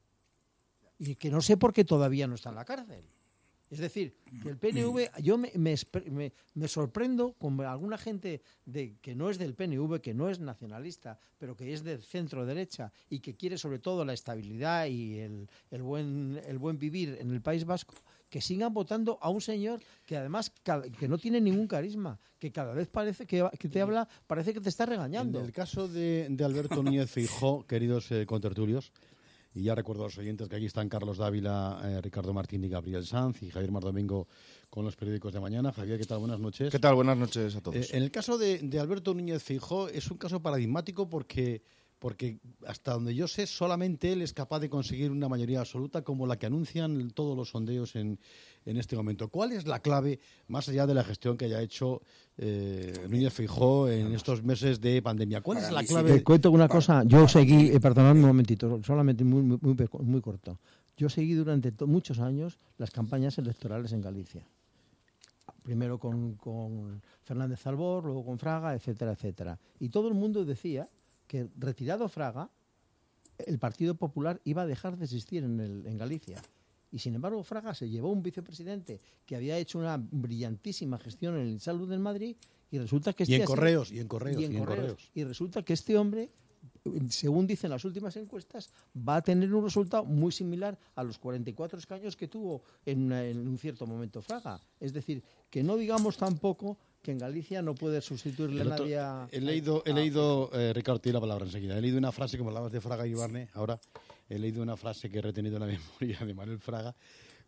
y que no sé por qué todavía no está en la cárcel. Es decir, que el P N V, yo me, me, me, me sorprendo con alguna gente de, que no es del P N V, que no es nacionalista, pero que es del centro derecha y que quiere sobre todo la estabilidad y el, el, buen, el buen vivir en el País Vasco, que sigan votando a un señor que además que no tiene ningún carisma, que cada vez parece que, que te habla, parece que te está regañando. En el caso de, de Alberto Núñez Feijóo, queridos eh, contertulios, y ya recuerdo a los oyentes que aquí están Carlos Dávila, eh, Ricardo Martín y Gabriel Sanz, y Javier Mardomingo con los periódicos de mañana. Javier, ¿qué tal? Buenas noches. ¿Qué tal? Buenas noches a todos. Eh, en el caso de, de Alberto Núñez Feijóo es un caso paradigmático porque, porque hasta donde yo sé solamente él es capaz de conseguir una mayoría absoluta como la que anuncian todos los sondeos en, en este momento. ¿Cuál es la clave, más allá de la gestión que haya hecho eh, Núñez Feijóo en estos meses de pandemia? ¿Cuál es la clave? Te cuento una cosa. Yo seguí, eh, perdonadme un momentito, solamente muy, muy, muy, muy corto. Yo seguí durante muchos años las campañas electorales en Galicia. Primero con, con Fernández Albor, luego con Fraga, etcétera, etcétera. Y todo el mundo decía que retirado Fraga, el Partido Popular iba a dejar de existir en, el, en Galicia. Y sin embargo, Fraga se llevó un vicepresidente que había hecho una brillantísima gestión en el Salud en Madrid y resulta que este y en correos sido, y en correos y en, y en correos, correos y resulta que este hombre, según dicen las últimas encuestas, va a tener un resultado muy similar a los cuarenta y cuatro escaños que tuvo en, una, en un cierto momento Fraga. Es decir, que no digamos tampoco que en Galicia no puede sustituirle a nadie a... He leído, he leído eh, Ricardo, tiene la palabra enseguida, he leído una frase, como hablabas de Fraga y Ibarne, ahora he leído una frase que he retenido en la memoria de Manuel Fraga,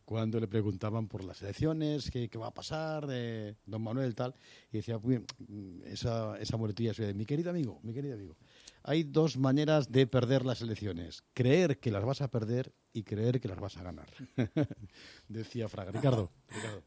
cuando le preguntaban por las elecciones, qué, qué va a pasar, eh, don Manuel tal, y decía, bien, esa, esa muletilla suya de mi querido amigo, mi querido amigo, hay dos maneras de perder las elecciones, creer que las vas a perder y creer que las vas a ganar. Decía Fraga. Ricardo, Ricardo.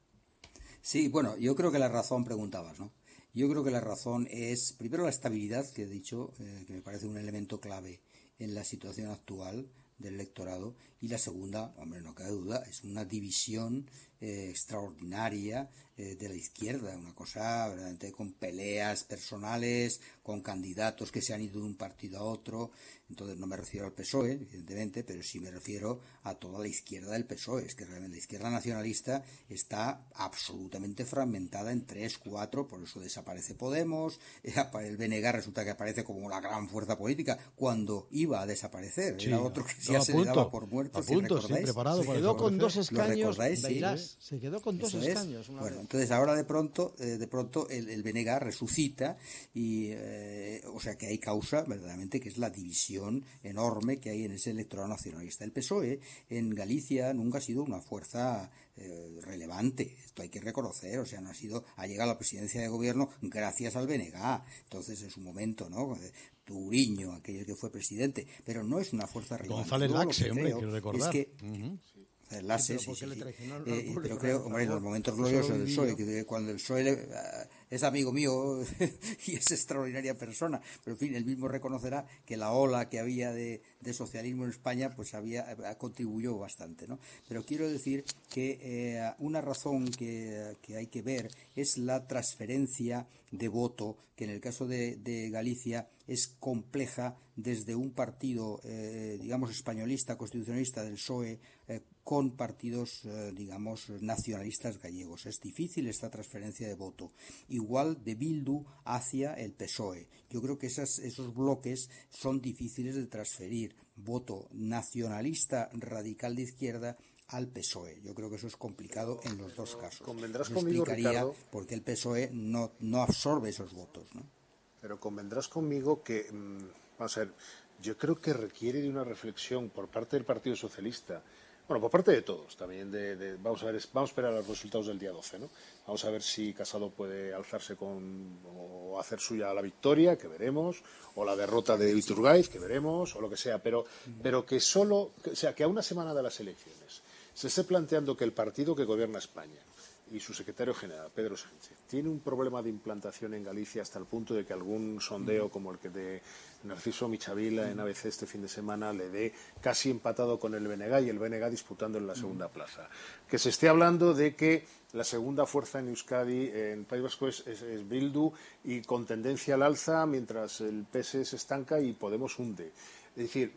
Sí, bueno, yo creo que la razón, preguntabas, ¿no? Yo creo que la razón es, primero, la estabilidad, que he dicho, eh, que me parece un elemento clave en la situación actual del electorado, y la segunda, hombre, no cabe duda, es una división eh, extraordinaria eh, de la izquierda, una cosa verdaderamente con peleas personales, con candidatos que se han ido de un partido a otro. Entonces no me refiero al P S O E, evidentemente, pero sí me refiero a toda la izquierda del P S O E. Es que realmente la izquierda nacionalista está absolutamente fragmentada en tres, cuatro, por eso desaparece Podemos, el B N G resulta que aparece como la gran fuerza política cuando iba a desaparecer, sí, era otro que no, ya se le daba por muerto, a si punto, recordáis. Preparado se quedó con dos escaños, sí, se quedó con dos eso escaños. Es. Una Bueno, vez. entonces ahora de pronto, eh, de pronto el, el B N G resucita y, eh, o sea que hay causa verdaderamente que es la división enorme que hay en ese electorado nacionalista. El P S O E en Galicia nunca ha sido una fuerza eh, relevante, esto hay que reconocer, o sea, no ha sido, ha llegado a la presidencia de gobierno gracias al B N G, entonces en su momento, ¿no? Turiño, aquel que fue presidente, pero no es una fuerza relevante. González Laxe, hombre, quiero recordar. Es que, uh-huh. Lasse, sí, sí, sí, sí. Eh, pero creo, hombre, en los momentos gloriosos del P S O E, que cuando el P S O E le, uh, es amigo mío y es extraordinaria persona, pero en fin, él mismo reconocerá que la ola que había de, de socialismo en España, pues había contribuyó bastante, ¿no? Pero quiero decir que eh, una razón que, que hay que ver es la transferencia de voto, que en el caso de, de Galicia es compleja desde un partido, eh, digamos, españolista, constitucionalista del P S O E, eh, con partidos, eh, digamos, nacionalistas gallegos. Es difícil esta transferencia de voto. Igual de Bildu hacia el P S O E. Yo creo que esas, esos bloques son difíciles de transferir. Voto nacionalista radical de izquierda al P S O E. Yo creo que eso es complicado en los dos casos. Convendrás Eso conmigo, explicaría Ricardo, por qué el P S O E no, no absorbe esos votos, ¿no? Pero convendrás conmigo que, mmm, vamos a ver, yo creo que requiere de una reflexión por parte del Partido Socialista, bueno, por parte de todos, también de, de vamos a ver, vamos a esperar los resultados del día doce, ¿no? Vamos a ver si Casado puede alzarse con o hacer suya la victoria, que veremos, o la derrota de Iturgaiz, que veremos, o lo que sea, pero, pero que solo, o sea, que a una semana de las elecciones se esté planteando que el partido que gobierna España y su secretario general, Pedro Sánchez, tiene un problema de implantación en Galicia hasta el punto de que algún sondeo como el que de Narciso Michavila en A B C este fin de semana le dé casi empatado con el B N G y el B N G disputando en la segunda plaza. Que se esté hablando de que la segunda fuerza en Euskadi, en País Vasco, es, es, es Bildu y con tendencia al alza, mientras el P S se estanca y Podemos hunde. Es decir,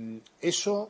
eso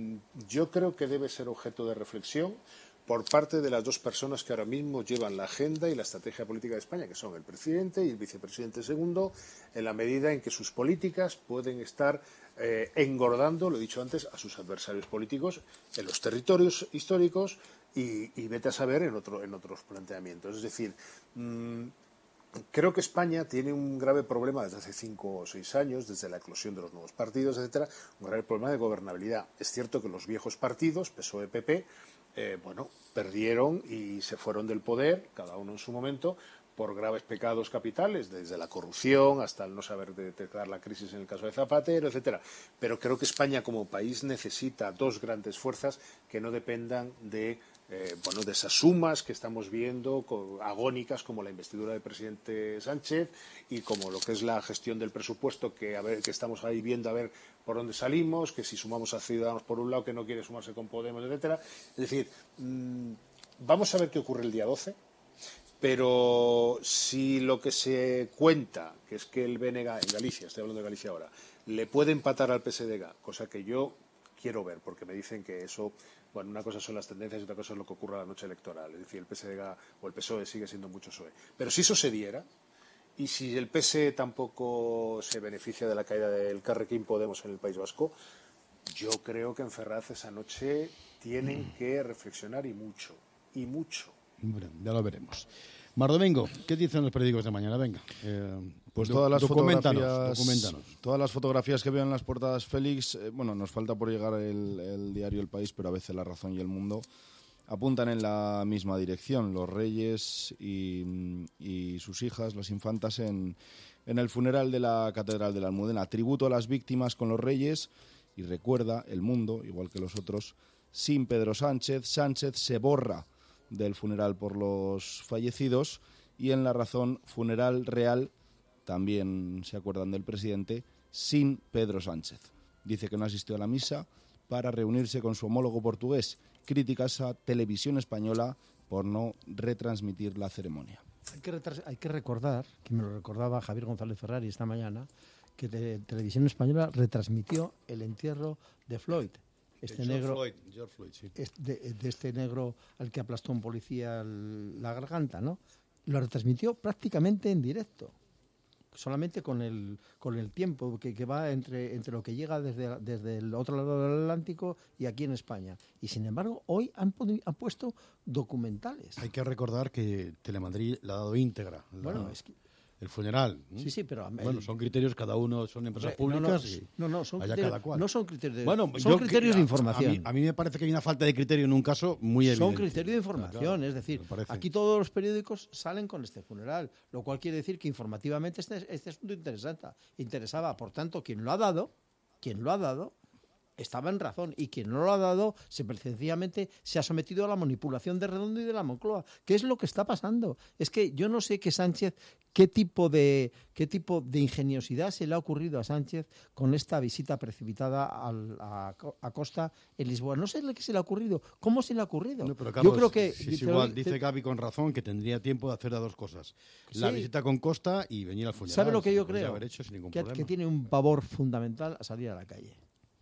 yo creo que debe ser objeto de reflexión por parte de las dos personas que ahora mismo llevan la agenda y la estrategia política de España, que son el presidente y el vicepresidente segundo, en la medida en que sus políticas pueden estar eh, engordando, lo he dicho antes, a sus adversarios políticos en los territorios históricos y, y vete a saber en, otro, en otros planteamientos. Es decir, mmm, creo que España tiene un grave problema desde hace cinco o seis años, desde la eclosión de los nuevos partidos, etcétera, un grave problema de gobernabilidad. Es cierto que los viejos partidos, P S O E, P P, Eh, bueno, perdieron y se fueron del poder, cada uno en su momento, por graves pecados capitales, desde la corrupción hasta el no saber detectar la crisis en el caso de Zapatero, etcétera. Pero creo que España como país necesita dos grandes fuerzas que no dependan de eh, bueno, de esas sumas que estamos viendo agónicas como la investidura del presidente Sánchez y como lo que es la gestión del presupuesto que, a ver, que estamos ahí viendo a ver por dónde salimos, que si sumamos a Ciudadanos por un lado que no quiere sumarse con Podemos, etcétera. Es decir, mmm, vamos a ver qué ocurre el día doce, pero si lo que se cuenta, que es que el B N G en Galicia, estoy hablando de Galicia ahora, le puede empatar al P S D G, cosa que yo quiero ver, porque me dicen que eso, bueno, una cosa son las tendencias y otra cosa es lo que ocurre a la noche electoral, es decir, el P S D G o el P S O E sigue siendo mucho P S O E. Pero si eso se diera, y si el P S E tampoco se beneficia de la caída del Carrequín Podemos en el País Vasco, yo creo que en Ferraz esa noche tienen que reflexionar y mucho, y mucho. Bueno, ya lo veremos. Mar Domingo, ¿qué dicen los periódicos de mañana? Venga, eh, pues todas las documéntanos, fotografías, documéntanos. Todas las fotografías que veo en las portadas, Félix, eh, bueno, nos falta por llegar el, el diario El País, pero a veces La Razón y El Mundo apuntan en la misma dirección, los reyes y, y sus hijas, las infantas, en, en el funeral de la Catedral de la Almudena. Tributo a las víctimas con los reyes y recuerda el mundo, igual que los otros, sin Pedro Sánchez. Sánchez se borra del funeral por los fallecidos y en La Razón, funeral real, también se acuerdan del presidente, sin Pedro Sánchez. Dice que no asistió a la misa para reunirse con su homólogo portugués. Críticas a Televisión Española por no retransmitir la ceremonia. Hay que, retras- hay que recordar, que me lo recordaba Javier González Ferrari esta mañana, que te- Televisión Española retransmitió el entierro de Floyd, este George negro, Floyd, George Floyd, sí. es- de, de este negro al que aplastó un policía el- la garganta, ¿no? Lo retransmitió prácticamente en directo, solamente con el con el tiempo que, que va entre entre lo que llega desde, desde el otro lado del Atlántico y aquí en España. Y sin embargo, hoy han, poni- han puesto documentales. Hay que recordar que Telemadrid la ha dado íntegra. la- Bueno, es que el funeral. ¿m? sí, sí, pero a- Bueno, el- son criterios, cada uno son empresas No, no, públicas y no, no, son allá criterios, cada cual. no son criterios de, Bueno, son yo que- criterios de a- información. A mí, a mí me parece que hay una falta de criterio en un caso muy evidente. Son criterios de información, Claro, es decir, me parece. aquí todos los periódicos salen con este funeral, lo cual quiere decir que informativamente este, este asunto interesanta, interesaba. Por tanto, quien lo ha dado, quien lo ha dado, estaba en razón, y quien no lo ha dado, se sencillamente se ha sometido a la manipulación de Redondo y de la Moncloa. ¿Qué es lo que está pasando? Es que yo no sé qué Sánchez, qué tipo de qué tipo de ingeniosidad se le ha ocurrido a Sánchez con esta visita precipitada al- a, a Costa en Lisboa. No sé qué se le ha ocurrido, cómo se le ha ocurrido. No, pero, yo Carlos, creo que sí, es te lo- igual, te- dice Gaby con razón que tendría tiempo de hacer las dos cosas. La Sí. visita con Costa y venir al funeral. ¿Sabe lo que se yo podría creo? haber hecho sin ningún Que, problema. que tiene un pavor fundamental a salir a la calle.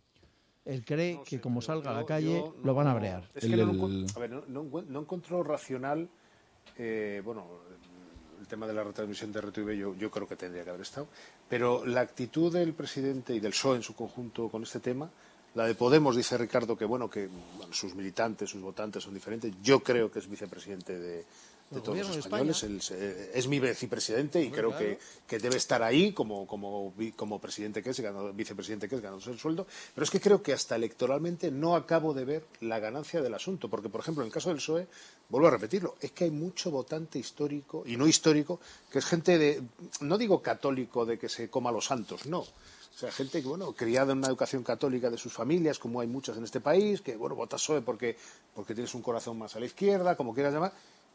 Él cree No que sé, como pero salga a la yo- calle yo lo van a no- brear. Es El que no, lo del- encon- a ver, no, no encuent- no encontró racional, eh, bueno, el tema de la retransmisión de R T V yo, yo creo que tendría que haber estado, pero la actitud del presidente y del P S O E en su conjunto con este tema, la de Podemos, dice Ricardo, que bueno, que bueno, sus militantes, sus votantes son diferentes, yo creo que es vicepresidente de, de El todos gobierno los de españoles, España. él se- es mi vicepresidente y Hombre, creo claro. que, que debe estar ahí como, como, vi- como presidente que es, ganando- vicepresidente que es, ganándose el sueldo, pero es que creo que hasta electoralmente no acabo de ver la ganancia del asunto, porque por ejemplo en el caso del P S O E, vuelvo a repetirlo, es que hay mucho votante histórico y no histórico, que es gente de, no digo católico de que se coma a los santos, no. O sea, gente que, bueno, criada en una educación católica de sus familias, como hay muchas en este país, que, bueno, vota P S O E porque, porque tienes un corazón más a la izquierda, como quieras llamar.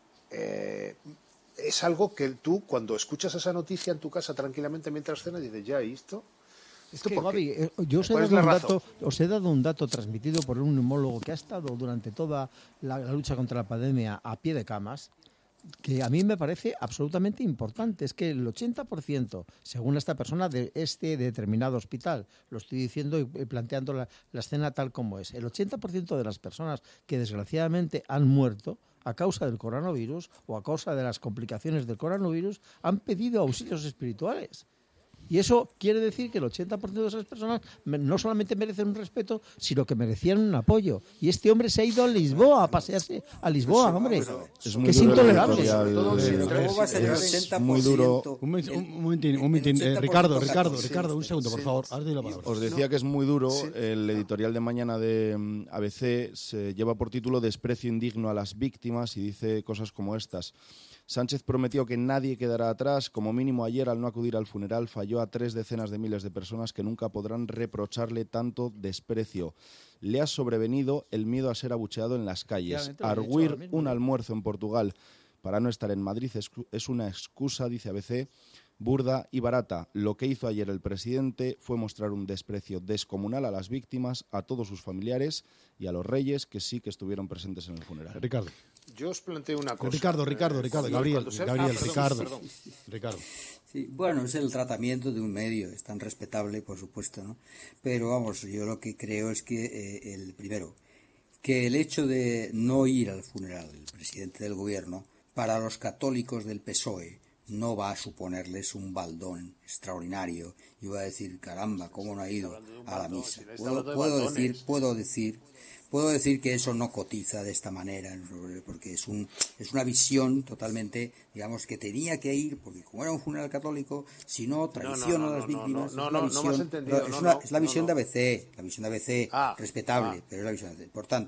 Eh, es algo que tú, cuando escuchas esa noticia en tu casa tranquilamente mientras cenas, dices, ya, ¿y esto? Es ¿Esto que, por qué? Gaby, eh, yo os he, ¿Cuál es dado un la dato, razón? os he dado un dato transmitido por un neumólogo que ha estado durante toda la, la lucha contra la pandemia a pie de camas, que a mí me parece absolutamente importante. Es que el ochenta por ciento, según esta persona, de este determinado hospital, lo estoy diciendo y y planteando la, la escena tal como es, el ochenta por ciento de las personas que desgraciadamente han muerto a causa del coronavirus o a causa de las complicaciones del coronavirus han pedido auxilios espirituales. Y eso quiere decir que el ochenta por ciento de esas personas me- no solamente merecen un respeto, sino que merecían un apoyo. Y este hombre se ha ido a Lisboa, a pasearse a Lisboa, hombre. Es muy Que es duro el intolerable. editorial. Todo Eh, el- ¿Cómo va a ser el es ochenta por ciento? muy duro. Un, men- El- un momentín, un el momentín. Eh, ochenta por ciento Ricardo, Ricardo, católico, Ricardo, un sí, segundo, por sí. favor. Haz de la palabra. Os decía que es muy duro. El editorial de mañana de mm, A B C se lleva por título Desprecio indigno a las víctimas y dice cosas como estas. Sánchez prometió que nadie quedará atrás. Como mínimo ayer, al no acudir al funeral, falló a tres decenas de miles de personas que nunca podrán reprocharle tanto desprecio. Le ha sobrevenido el miedo a ser abucheado en las calles. Efectivamente, lo he dicho Arguir ahora mismo. un almuerzo en Portugal para no estar en Madrid es, es una excusa, dice A B C, burda y barata. Lo que hizo ayer el presidente fue mostrar un desprecio descomunal a las víctimas, a todos sus familiares y a los reyes que sí que estuvieron presentes en el funeral. Ricardo. Yo os planteo una cosa. Ricardo, Ricardo, Eh, Ricardo, cuando- Gabriel, cuando se- Gabriel, ah, perdón, Ricardo. perdón. Ricardo. Sí, bueno, es el tratamiento de un medio, es tan respetable, por supuesto, ¿no? Pero vamos, yo lo que creo es que, eh, el primero, que el hecho de no ir al funeral del presidente del gobierno, para los católicos del P S O E, no va a suponerles un baldón extraordinario y va a decir, caramba, ¿cómo no ha ido a la misa? si no está Puedo, hablando de puedo baldones. decir, puedo decir, puedo decir que eso no cotiza de esta manera, porque es un es una visión totalmente, digamos, que tenía que ir, porque como era un funeral católico, si no traiciona no, a las no, víctimas, no, es no, una no, no me has visión, entendido, es no, una- no, es la no, visión no. de A B C, la visión de A B C, Ah, respetable, ah. pero es la visión de A B C. Por tanto,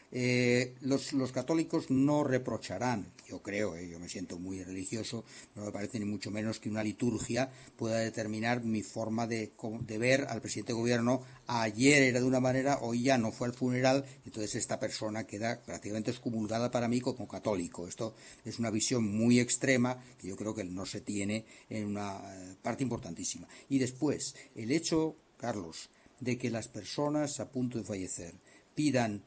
Eh, los, los católicos no reprocharán, yo creo, eh, yo me siento muy religioso, no me parece ni mucho menos que una liturgia pueda determinar mi forma de, de ver al presidente de gobierno. Ayer era de una manera, hoy ya no fue al funeral, entonces esta persona queda prácticamente excomulgada para mí como católico. Esto es una visión muy extrema que yo creo que no se tiene en una parte importantísima. Y después, el hecho, Carlos, de que las personas a punto de fallecer pidan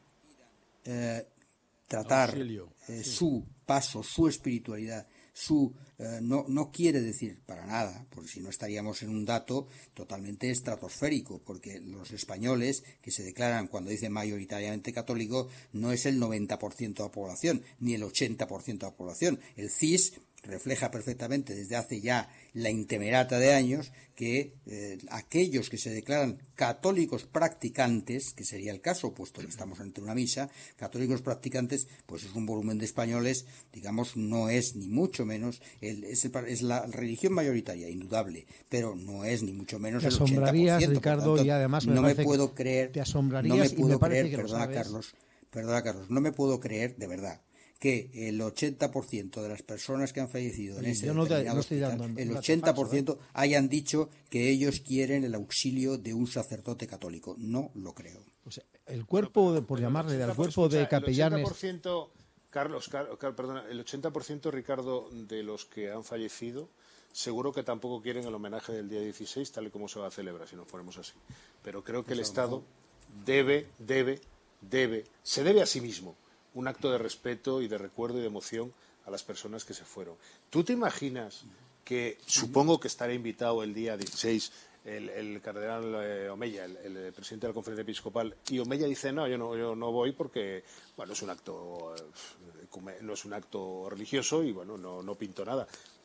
Eh, tratar eh, su paso, su espiritualidad, su eh, no, no quiere decir para nada, porque si no estaríamos en un dato totalmente estratosférico, porque los españoles que se declaran cuando dicen mayoritariamente católico no es el noventa por ciento de la población, ni el ochenta por ciento de la población. El C I S refleja perfectamente desde hace ya la intemerata de años que eh, aquellos que se declaran católicos practicantes, que sería el caso, puesto que estamos ante una misa, católicos practicantes, pues es un volumen de españoles, digamos, no es ni mucho menos, el, es, el, es la religión mayoritaria, indudable, pero no es ni mucho menos el ochenta por ciento. Ricardo, tanto, y además me no me puedo creer, te asombrarías no me puedo y me parece creer, que perdona Carlos, perdona Carlos, no me puedo creer, de verdad, que el ochenta por ciento de las personas que han fallecido en ese no determinado te, no hospital, dando, el no ochenta por ciento falso, ¿eh? hayan dicho que ellos quieren el auxilio de un sacerdote católico. No lo creo. Pues el cuerpo, bueno, de, por llamarle, del cuerpo de capellanes... El ochenta por ciento, Carlos, Carlos, perdona, el ochenta por ciento, Ricardo, de los que han fallecido, seguro que tampoco quieren el homenaje del día dieciséis, tal y como se va a celebrar, si nos ponemos así. Pero creo que pues el Estado debe, debe, debe, se debe a sí mismo un acto de respeto y de recuerdo y de emoción a las personas que se fueron. ¿Tú te imaginas que, supongo que estará invitado el día dieciséis el, el cardenal eh, Omeya, el, el presidente de la Conferencia Episcopal, y Omeya dice, no, yo no, yo no voy porque, bueno, es un acto, eh, no es un acto religioso y, bueno, no, no pinto nada?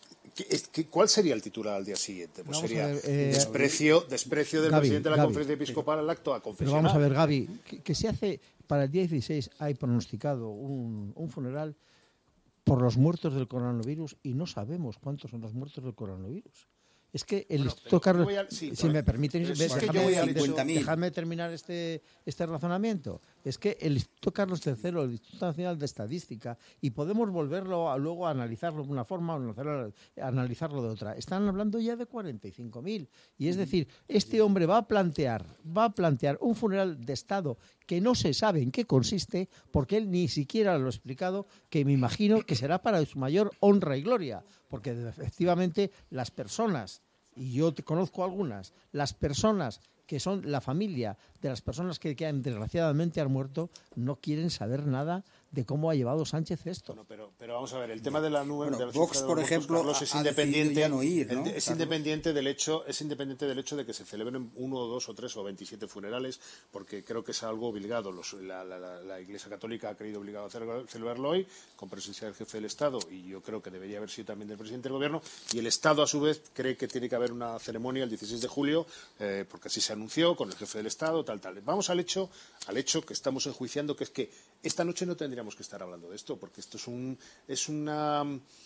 ¿Cuál sería el titular al día siguiente? Pues vamos sería ver, eh, desprecio, desprecio del Gaby, presidente de la Gaby, Conferencia Episcopal al acto a confesional. Pero vamos a ver, Gaby, que, que se hace para el día dieciséis, hay pronosticado un, un funeral por los muertos del coronavirus y no sabemos cuántos son los muertos del coronavirus. Es que el bueno, Instituto Carlos, a, sí, si me permiten, es déjame, déjame terminar este, este razonamiento. Es que el Instituto Carlos tercero, el Instituto Nacional de Estadística, y podemos volverlo a, luego a analizarlo de una forma o a analizarlo de otra, están hablando ya de cuarenta y cinco mil. Y es decir, este hombre va a plantear, va a plantear un funeral de Estado que no se sabe en qué consiste, porque él ni siquiera lo ha explicado, que me imagino que será para su mayor honra y gloria, porque efectivamente las personas, y yo te conozco algunas, las personas que son la familia de las personas que, que han, desgraciadamente han muerto, no quieren saber nada de cómo ha llevado Sánchez esto. Bueno, pero, pero vamos a ver, el tema de la nube bueno, de la Vox, por ejemplo, Carlos, es ha independiente, ya no ir, ¿no? es independiente del hecho, es independiente del hecho de que se celebren uno o dos o tres o veintisiete funerales, porque creo que es algo obligado. Los, la, la, la, la Iglesia Católica ha creído obligado a celebrarlo hoy, con presencia del jefe del Estado, y yo creo que debería haber sido también del presidente del Gobierno, y el Estado a su vez cree que tiene que haber una ceremonia el dieciséis de julio, eh, porque así se anunció con el jefe del Estado, tal, tal. Vamos al hecho, al hecho que estamos enjuiciando, que es que esta noche no tendríamos que estar hablando de esto, porque esto es un, es una,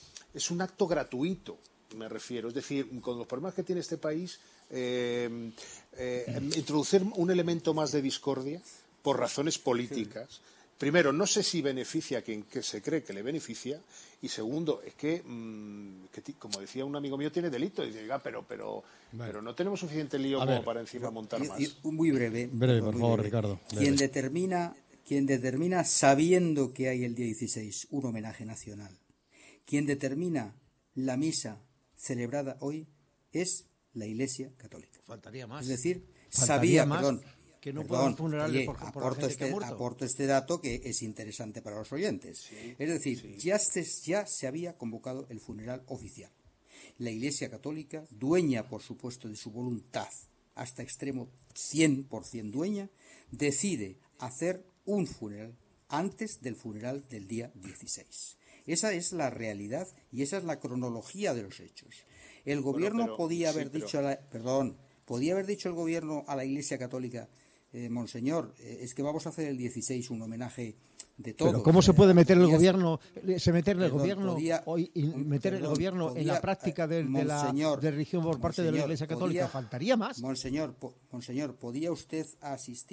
es un acto gratuito, me refiero. Es decir, con los problemas que tiene este país, eh, eh, introducir un elemento más de discordia por razones políticas. Primero, no sé si beneficia a quien que se cree que le beneficia, y segundo, es que, mmm, que como decía un amigo mío, tiene delito. Y diga, pero, pero, vale. pero no tenemos suficiente lío a como ver, para encima montar y, más. Y muy breve. Breve, por muy favor, breve. Ricardo. Quien determina, quien determina, sabiendo que hay el día dieciséis, un homenaje nacional, quien determina la misa celebrada hoy es la Iglesia Católica. Faltaría más. Es decir, Faltaría sabía, más. perdón, que no Perdón, funeral oye, por, por aporto, este, aporto este dato que es interesante para los oyentes. Sí, es decir, sí. ya, se, ya se había convocado el funeral oficial. La Iglesia Católica, dueña, por supuesto, de su voluntad, hasta extremo cien por ciento dueña, decide hacer un funeral antes del funeral del día dieciséis. Esa es la realidad y esa es la cronología de los hechos. El gobierno bueno, pero, podía haber sí, dicho, pero... a la, perdón, podía haber dicho el gobierno a la Iglesia Católica, Eh, Monseñor, eh, es que vamos a hacer el dieciséis un homenaje de todos. Pero ¿cómo se puede meter el podías, gobierno, se meter el perdón, gobierno podía, hoy y meter perdón, el gobierno podía, en la práctica de, de la de religión por parte Monseñor, de la Iglesia Católica? Podía, Faltaría más. Monseñor, po, Monseñor, ¿podía usted asistir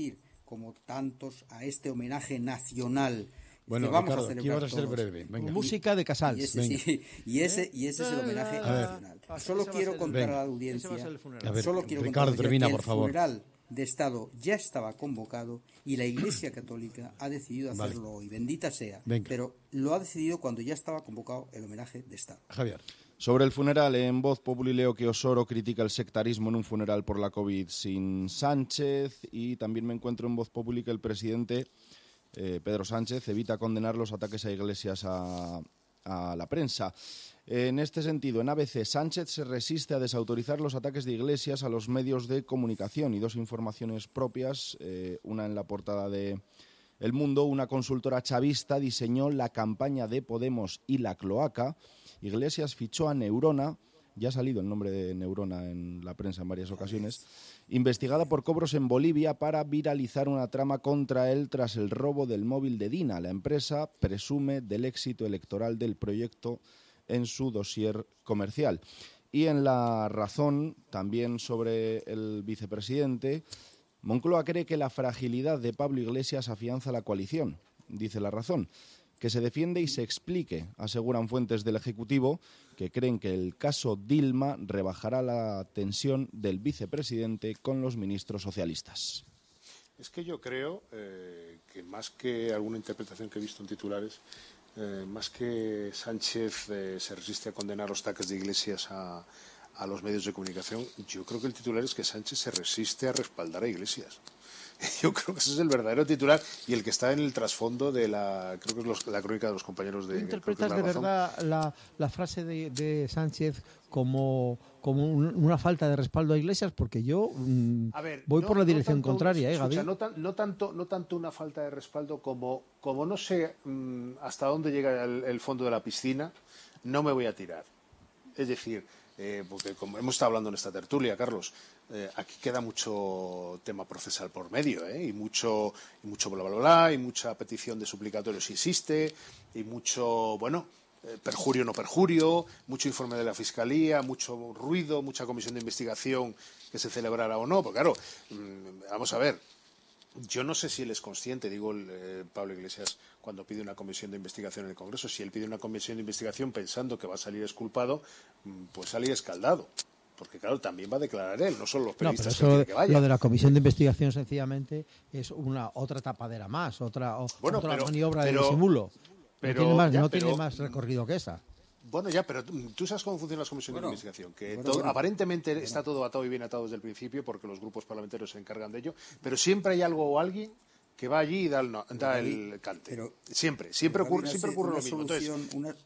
como tantos, a este homenaje nacional. Bueno, que vamos Ricardo, a aquí celebrar vas a ser todos. breve. Venga. Música de Casals. Y ese, sí, y ese, y ese es el homenaje nacional. Solo quiero contar a la audiencia, A ver, solo quiero Ricardo, contar termina, que por el favor. funeral de Estado ya estaba convocado y la Iglesia Católica ha decidido hacerlo Vale. hoy. Bendita sea. Venga. Pero lo ha decidido cuando ya estaba convocado el homenaje de Estado. Javier. Sobre el funeral, en Voz Populi leo que Osoro critica el sectarismo en un funeral por la COVID sin Sánchez, y también me encuentro en Voz Populi que el presidente eh, Pedro Sánchez evita condenar los ataques a iglesias a, a la prensa. En este sentido, en A B C, Sánchez se resiste a desautorizar los ataques de iglesias a los medios de comunicación, y dos informaciones propias, eh, una en la portada de El Mundo. Una consultora chavista diseñó la campaña de Podemos y la cloaca. Iglesias fichó a Neurona, ya ha salido el nombre de Neurona en la prensa en varias ocasiones, investigada por cobros en Bolivia para viralizar una trama contra él tras el robo del móvil de Dina. La empresa presume del éxito electoral del proyecto en su dossier comercial. Y en La Razón, también sobre el vicepresidente, Moncloa cree que la fragilidad de Pablo Iglesias afianza la coalición. Dice La Razón: que se defiende y se explique, aseguran fuentes del Ejecutivo, que creen que el caso Dilma rebajará la tensión del vicepresidente con los ministros socialistas. Es que yo creo eh, que más que alguna interpretación que he visto en titulares, eh, más que Sánchez eh, se resiste a condenar los ataques de Iglesias a, a los medios de comunicación, yo creo que el titular es que Sánchez se resiste a respaldar a Iglesias. Yo creo que ese es el verdadero titular y el que está en el trasfondo de la, creo que es los, la crónica de los compañeros de... ¿Interpretas creo que de es La Razón. verdad la, la frase de, de Sánchez como, como un- una falta de respaldo a Iglesias? Porque yo mm, A ver, voy no- por la no dirección tanto- contraria, ¿eh, escucha, Gaby? no, tan- no tanto, no tanto una falta de respaldo como, como no sé mm, hasta dónde llega el, el fondo de la piscina, no me voy a tirar. Es decir, eh, porque como hemos estado hablando en esta tertulia, Carlos, eh, aquí queda mucho tema procesal por medio, ¿eh? y mucho, y mucho bla, bla, bla, y mucha petición de suplicatorio si existe, y mucho, bueno, eh, perjurio no perjurio, mucho informe de la Fiscalía, mucho ruido, mucha comisión de investigación que se celebrará o no. Porque claro, mm, vamos a ver, yo no sé si él es consciente, digo el, eh, Pablo Iglesias, cuando pide una comisión de investigación en el Congreso, si él pide una comisión de investigación pensando que va a salir exculpado, mm, pues salir escaldado. Porque claro, también va a declarar él, no solo los No, pero periodistas eso, que quiere que vaya. lo de la comisión de investigación sencillamente es una otra tapadera más, otra, o- Bueno, otra pero- maniobra pero- de disimulo. pero- no tiene más, ya, no pero- tiene más recorrido que esa. Bueno, ya, pero tú tú sabes cómo funcionan las comisiones Bueno, de investigación, que bueno, todo- bueno. aparentemente está todo atado y bien atado desde el principio porque los grupos parlamentarios se encargan de ello, pero siempre hay algo o alguien que va allí y da el, no- da el cante. pero- siempre, siempre Pero, ocurre, Gaby, siempre una ocurre lo mismo. Entonces, solución, una-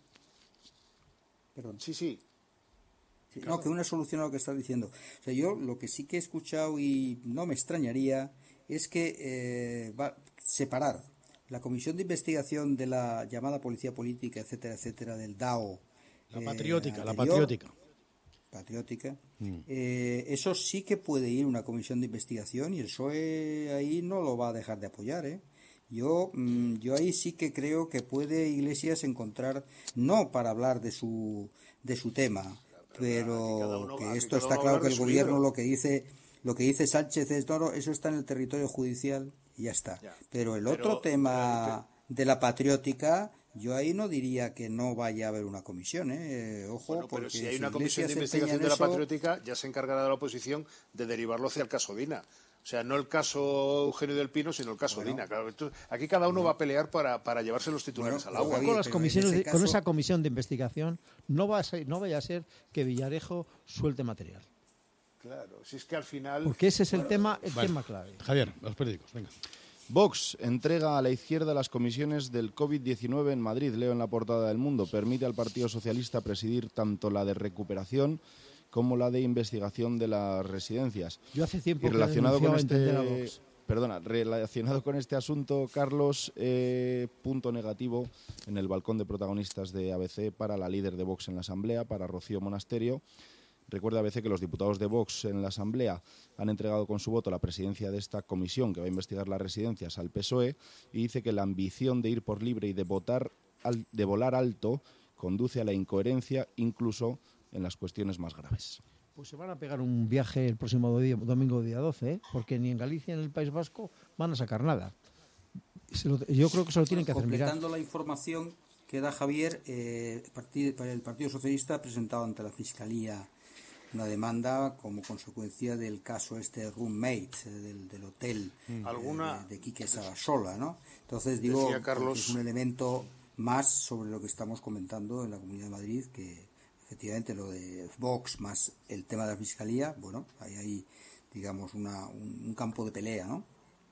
Perdón. sí, sí. Sí, no, que una solución a lo que estás diciendo. O sea, yo lo que sí que he escuchado y no me extrañaría es que eh, va separar la comisión de investigación de la llamada policía política, etcétera, etcétera, del D A O. La eh, patriótica, la anterior, patriótica. patriótica. Eh, eso sí que puede ir una comisión de investigación y el P S O E ahí no lo va a dejar de apoyar, ¿eh? Yo, mm, yo ahí sí que creo que puede Iglesias encontrar, no para hablar de su, de su tema, pero cada uno- que aquí esto cada está uno claro habla que de el su gobierno libro. lo que dice, lo que dice Sánchez es, no, no, eso está en el territorio judicial y ya está. Ya. Pero el Pero- otro tema de la patriótica, yo ahí no diría que no vaya a haber una comisión, ¿eh? Ojo, Bueno, pero porque si hay una comisión de Iglesias se empeña investigación en de la eso, patriótica, ya se encargará de la oposición de derivarlo hacia el caso Dina. O sea, no el caso Eugenio del Pino, sino el caso Bueno. Dina. Claro, esto- aquí cada uno va a pelear para, para llevarse los titulares Bueno, al agua. Gaby, Con, las pero en comisiones ese de- con caso- esa comisión de investigación no, va a ser, no vaya a ser que Villarejo suelte material. Claro, si es que al final... Porque ese es el tema, el Vale. tema clave. Javier, los periódicos, venga. Vox entrega a la izquierda las comisiones del COVID diecinueve en Madrid. Leo en la portada del Mundo. Permite al Partido Socialista presidir tanto la de recuperación como la de investigación de las residencias. Yo hace tiempo Y relacionado que con denunciaba este, entender a Vox. perdona, relacionado con este asunto, Carlos, eh, punto negativo en el balcón de protagonistas de A B C para la líder de Vox en la Asamblea, para Rocío Monasterio. Recuerda A B C que los diputados de Vox en la Asamblea han entregado con su voto la presidencia de esta comisión que va a investigar las residencias al P S O E, y dice que la ambición de ir por libre y de votar al- de volar alto conduce a la incoherencia incluso en las cuestiones más graves. Pues se van a pegar un viaje el próximo día, domingo día doce, ¿eh? Porque ni en Galicia ni en el País Vasco van a sacar nada. Se lo, yo creo que se lo tienen que hacer mirar. Completando la información que da Javier, eh, partido, el Partido Socialista ha presentado ante la Fiscalía una demanda como consecuencia del caso este Roommate, eh, del, del hotel mm. ¿Alguna? eh, de, de Quique Sarasola, ¿no? Entonces digo, Carlos, es un elemento más sobre lo que estamos comentando en la Comunidad de Madrid, que efectivamente lo de Vox más el tema de la Fiscalía, bueno, hay ahí, digamos, una, un, un campo de pelea, ¿no?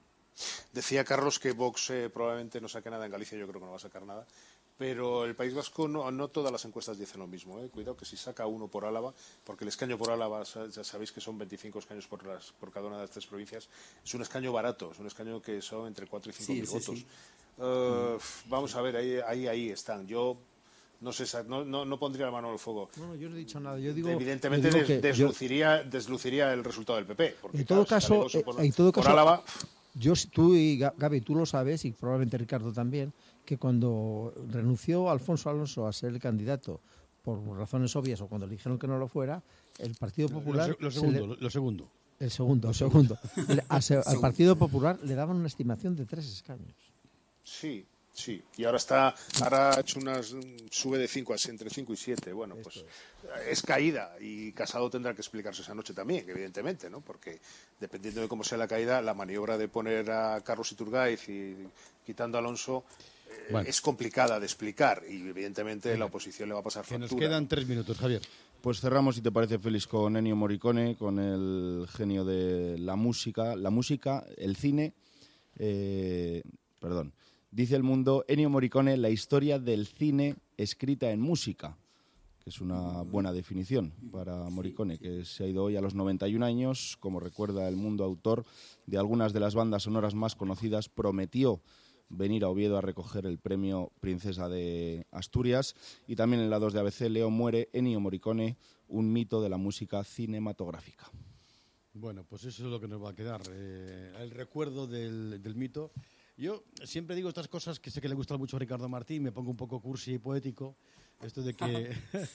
Decía Carlos que Vox eh, probablemente no saque nada en Galicia, yo creo que no va a sacar nada, pero el País Vasco no, no todas las encuestas dicen lo mismo, ¿eh? Cuidado que si saca uno por Álava, porque el escaño por Álava, ya sabéis que son veinticinco escaños por, las, por cada una de estas provincias, es un escaño barato, es un escaño que son entre cuatro y cinco mil sí, votos. Sí, sí. Uh, mm. Vamos a ver, ahí, ahí, ahí están. Yo no sé, no, no, no pondría la mano al fuego. No, no, yo no he dicho nada. Yo digo, Evidentemente yo digo des, desluciría, yo... desluciría el resultado del P P. Porque, en todo claro, caso, si por, en todo por caso, Álava, yo, tú y Gaby, tú lo sabes, y probablemente Ricardo también, que cuando renunció Alfonso Alonso a ser el candidato por razones obvias o cuando le dijeron que no lo fuera, el Partido Popular... Lo, lo segundo, le, lo segundo. El segundo, el segundo. Le, a, al Partido Popular le daban una estimación de tres escaños. Sí, sí. Y ahora está, ahora ha hecho unas, sube de cinco a entre cinco y siete. Bueno, pues es. es caída y Casado tendrá que explicarse esa noche también, evidentemente, ¿no? Porque dependiendo de cómo sea la caída, la maniobra de poner a Carlos Iturgaiz y quitando a Alonso eh, bueno. es complicada de explicar y evidentemente la oposición le va a pasar factura. Que nos quedan tres minutos, Javier. Pues cerramos, si te parece, Félix, con Ennio Morricone, con el genio de la música, la música, el cine, eh, perdón. Dice El Mundo, Ennio Morricone, la historia del cine escrita en música, que es una buena definición para Morricone, que se ha ido hoy a los noventa y un años. Como recuerda El Mundo, autor de algunas de las bandas sonoras más conocidas, prometió venir a Oviedo a recoger el premio Princesa de Asturias. Y también en la dos de A B C leo, muere Ennio Morricone, un mito de la música cinematográfica. Bueno, pues eso es lo que nos va a quedar, eh, el recuerdo del, del mito. Yo siempre digo estas cosas que sé que le gusta mucho a Ricardo Martín, me pongo un poco cursi y poético, esto de que,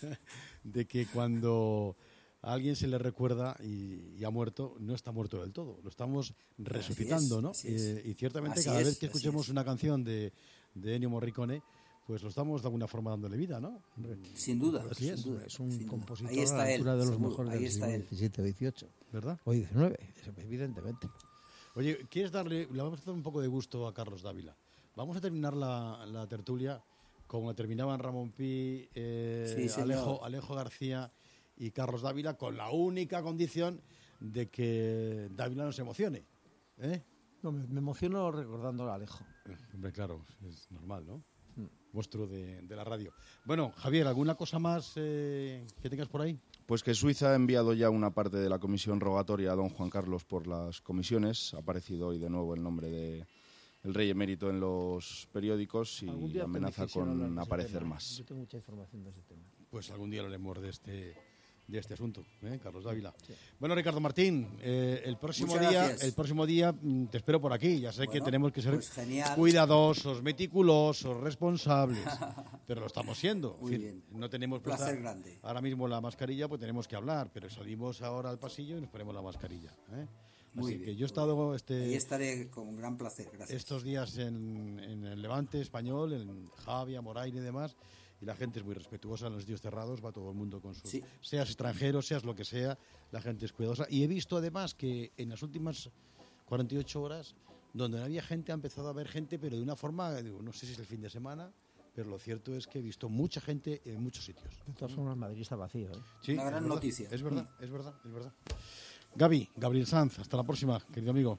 de que cuando a alguien se le recuerda y, y ha muerto, no está muerto del todo, lo estamos resucitando, ¿no? Eh, y ciertamente así cada es, vez que escuchemos una canción de, de Ennio Morricone, pues lo estamos de alguna forma dándole vida, ¿no? Sin duda. Así sin es, duda, es un sin compositor ahí está a la altura él, de los seguro, mejores ahí del está siglo él. diecisiete o dieciocho, ¿verdad? O diecinueve, evidentemente. Oye, ¿quieres darle, le vamos a dar un poco de gusto a Carlos Dávila? Vamos a terminar la, la tertulia como la terminaban Ramón Pi, eh, sí, Alejo, Alejo García y Carlos Dávila, con la única condición de que Dávila no se emocione. ¿eh? No, me, me emociono recordando a Alejo. Eh, hombre, claro, es normal, ¿no? Mm. Monstruo de, de la radio. Bueno, Javier, ¿alguna cosa más eh, que tengas por ahí? Pues que Suiza ha enviado ya una parte de la comisión rogatoria a don Juan Carlos por las comisiones. Ha aparecido hoy de nuevo el nombre de el rey emérito en los periódicos y amenaza con aparecer tema. más. Yo tengo mucha información de ese tema. Pues algún día hablaremos de este de este asunto, ¿eh? Carlos Dávila. Sí. Bueno, Ricardo Martín, eh, el próximo Muchas día, gracias. el próximo día te espero por aquí. Ya sé bueno, que tenemos que ser pues cuidadosos, meticulosos, responsables, pero lo estamos siendo. Muy en fin, bien. no tenemos placer placer grande. Ahora mismo la mascarilla, pues tenemos que hablar, pero salimos ahora al pasillo y nos ponemos la mascarilla. ¿eh? Muy Así bien, que yo he estado este, ahí estaré con gran placer, gracias. Estos días en, en el Levante español, en Javia, Moraine y demás, y la gente es muy respetuosa en los sitios cerrados, va todo el mundo con sus... Sí. Seas extranjero, seas lo que sea, la gente es cuidadosa. Y he visto además que en las últimas cuarenta y ocho horas, donde no había gente, ha empezado a haber gente, pero de una forma, digo, no sé si es el fin de semana, pero lo cierto es que he visto mucha gente en muchos sitios. De todas formas, Madrid está vacío. ¿eh? Sí, una gran es noticia. Es verdad, es verdad, es verdad. Gaby, Gabriel Sanz, hasta la próxima, querido amigo.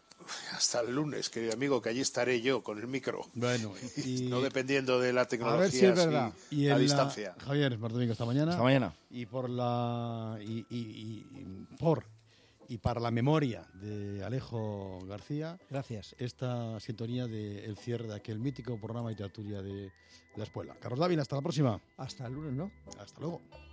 Hasta el lunes, querido amigo, que allí estaré yo con el micro. Bueno, y... no dependiendo de la tecnología, a ver si es verdad. Y a la... distancia. Javier Martín, hasta mañana. Hasta mañana. Y por la y, y, y por y para la memoria de Alejo García, gracias. Esta sintonía del cierre de aquel mítico programa de tertulia de la escuela. Carlos Dávila, hasta la próxima. Hasta el lunes, ¿no? Hasta luego.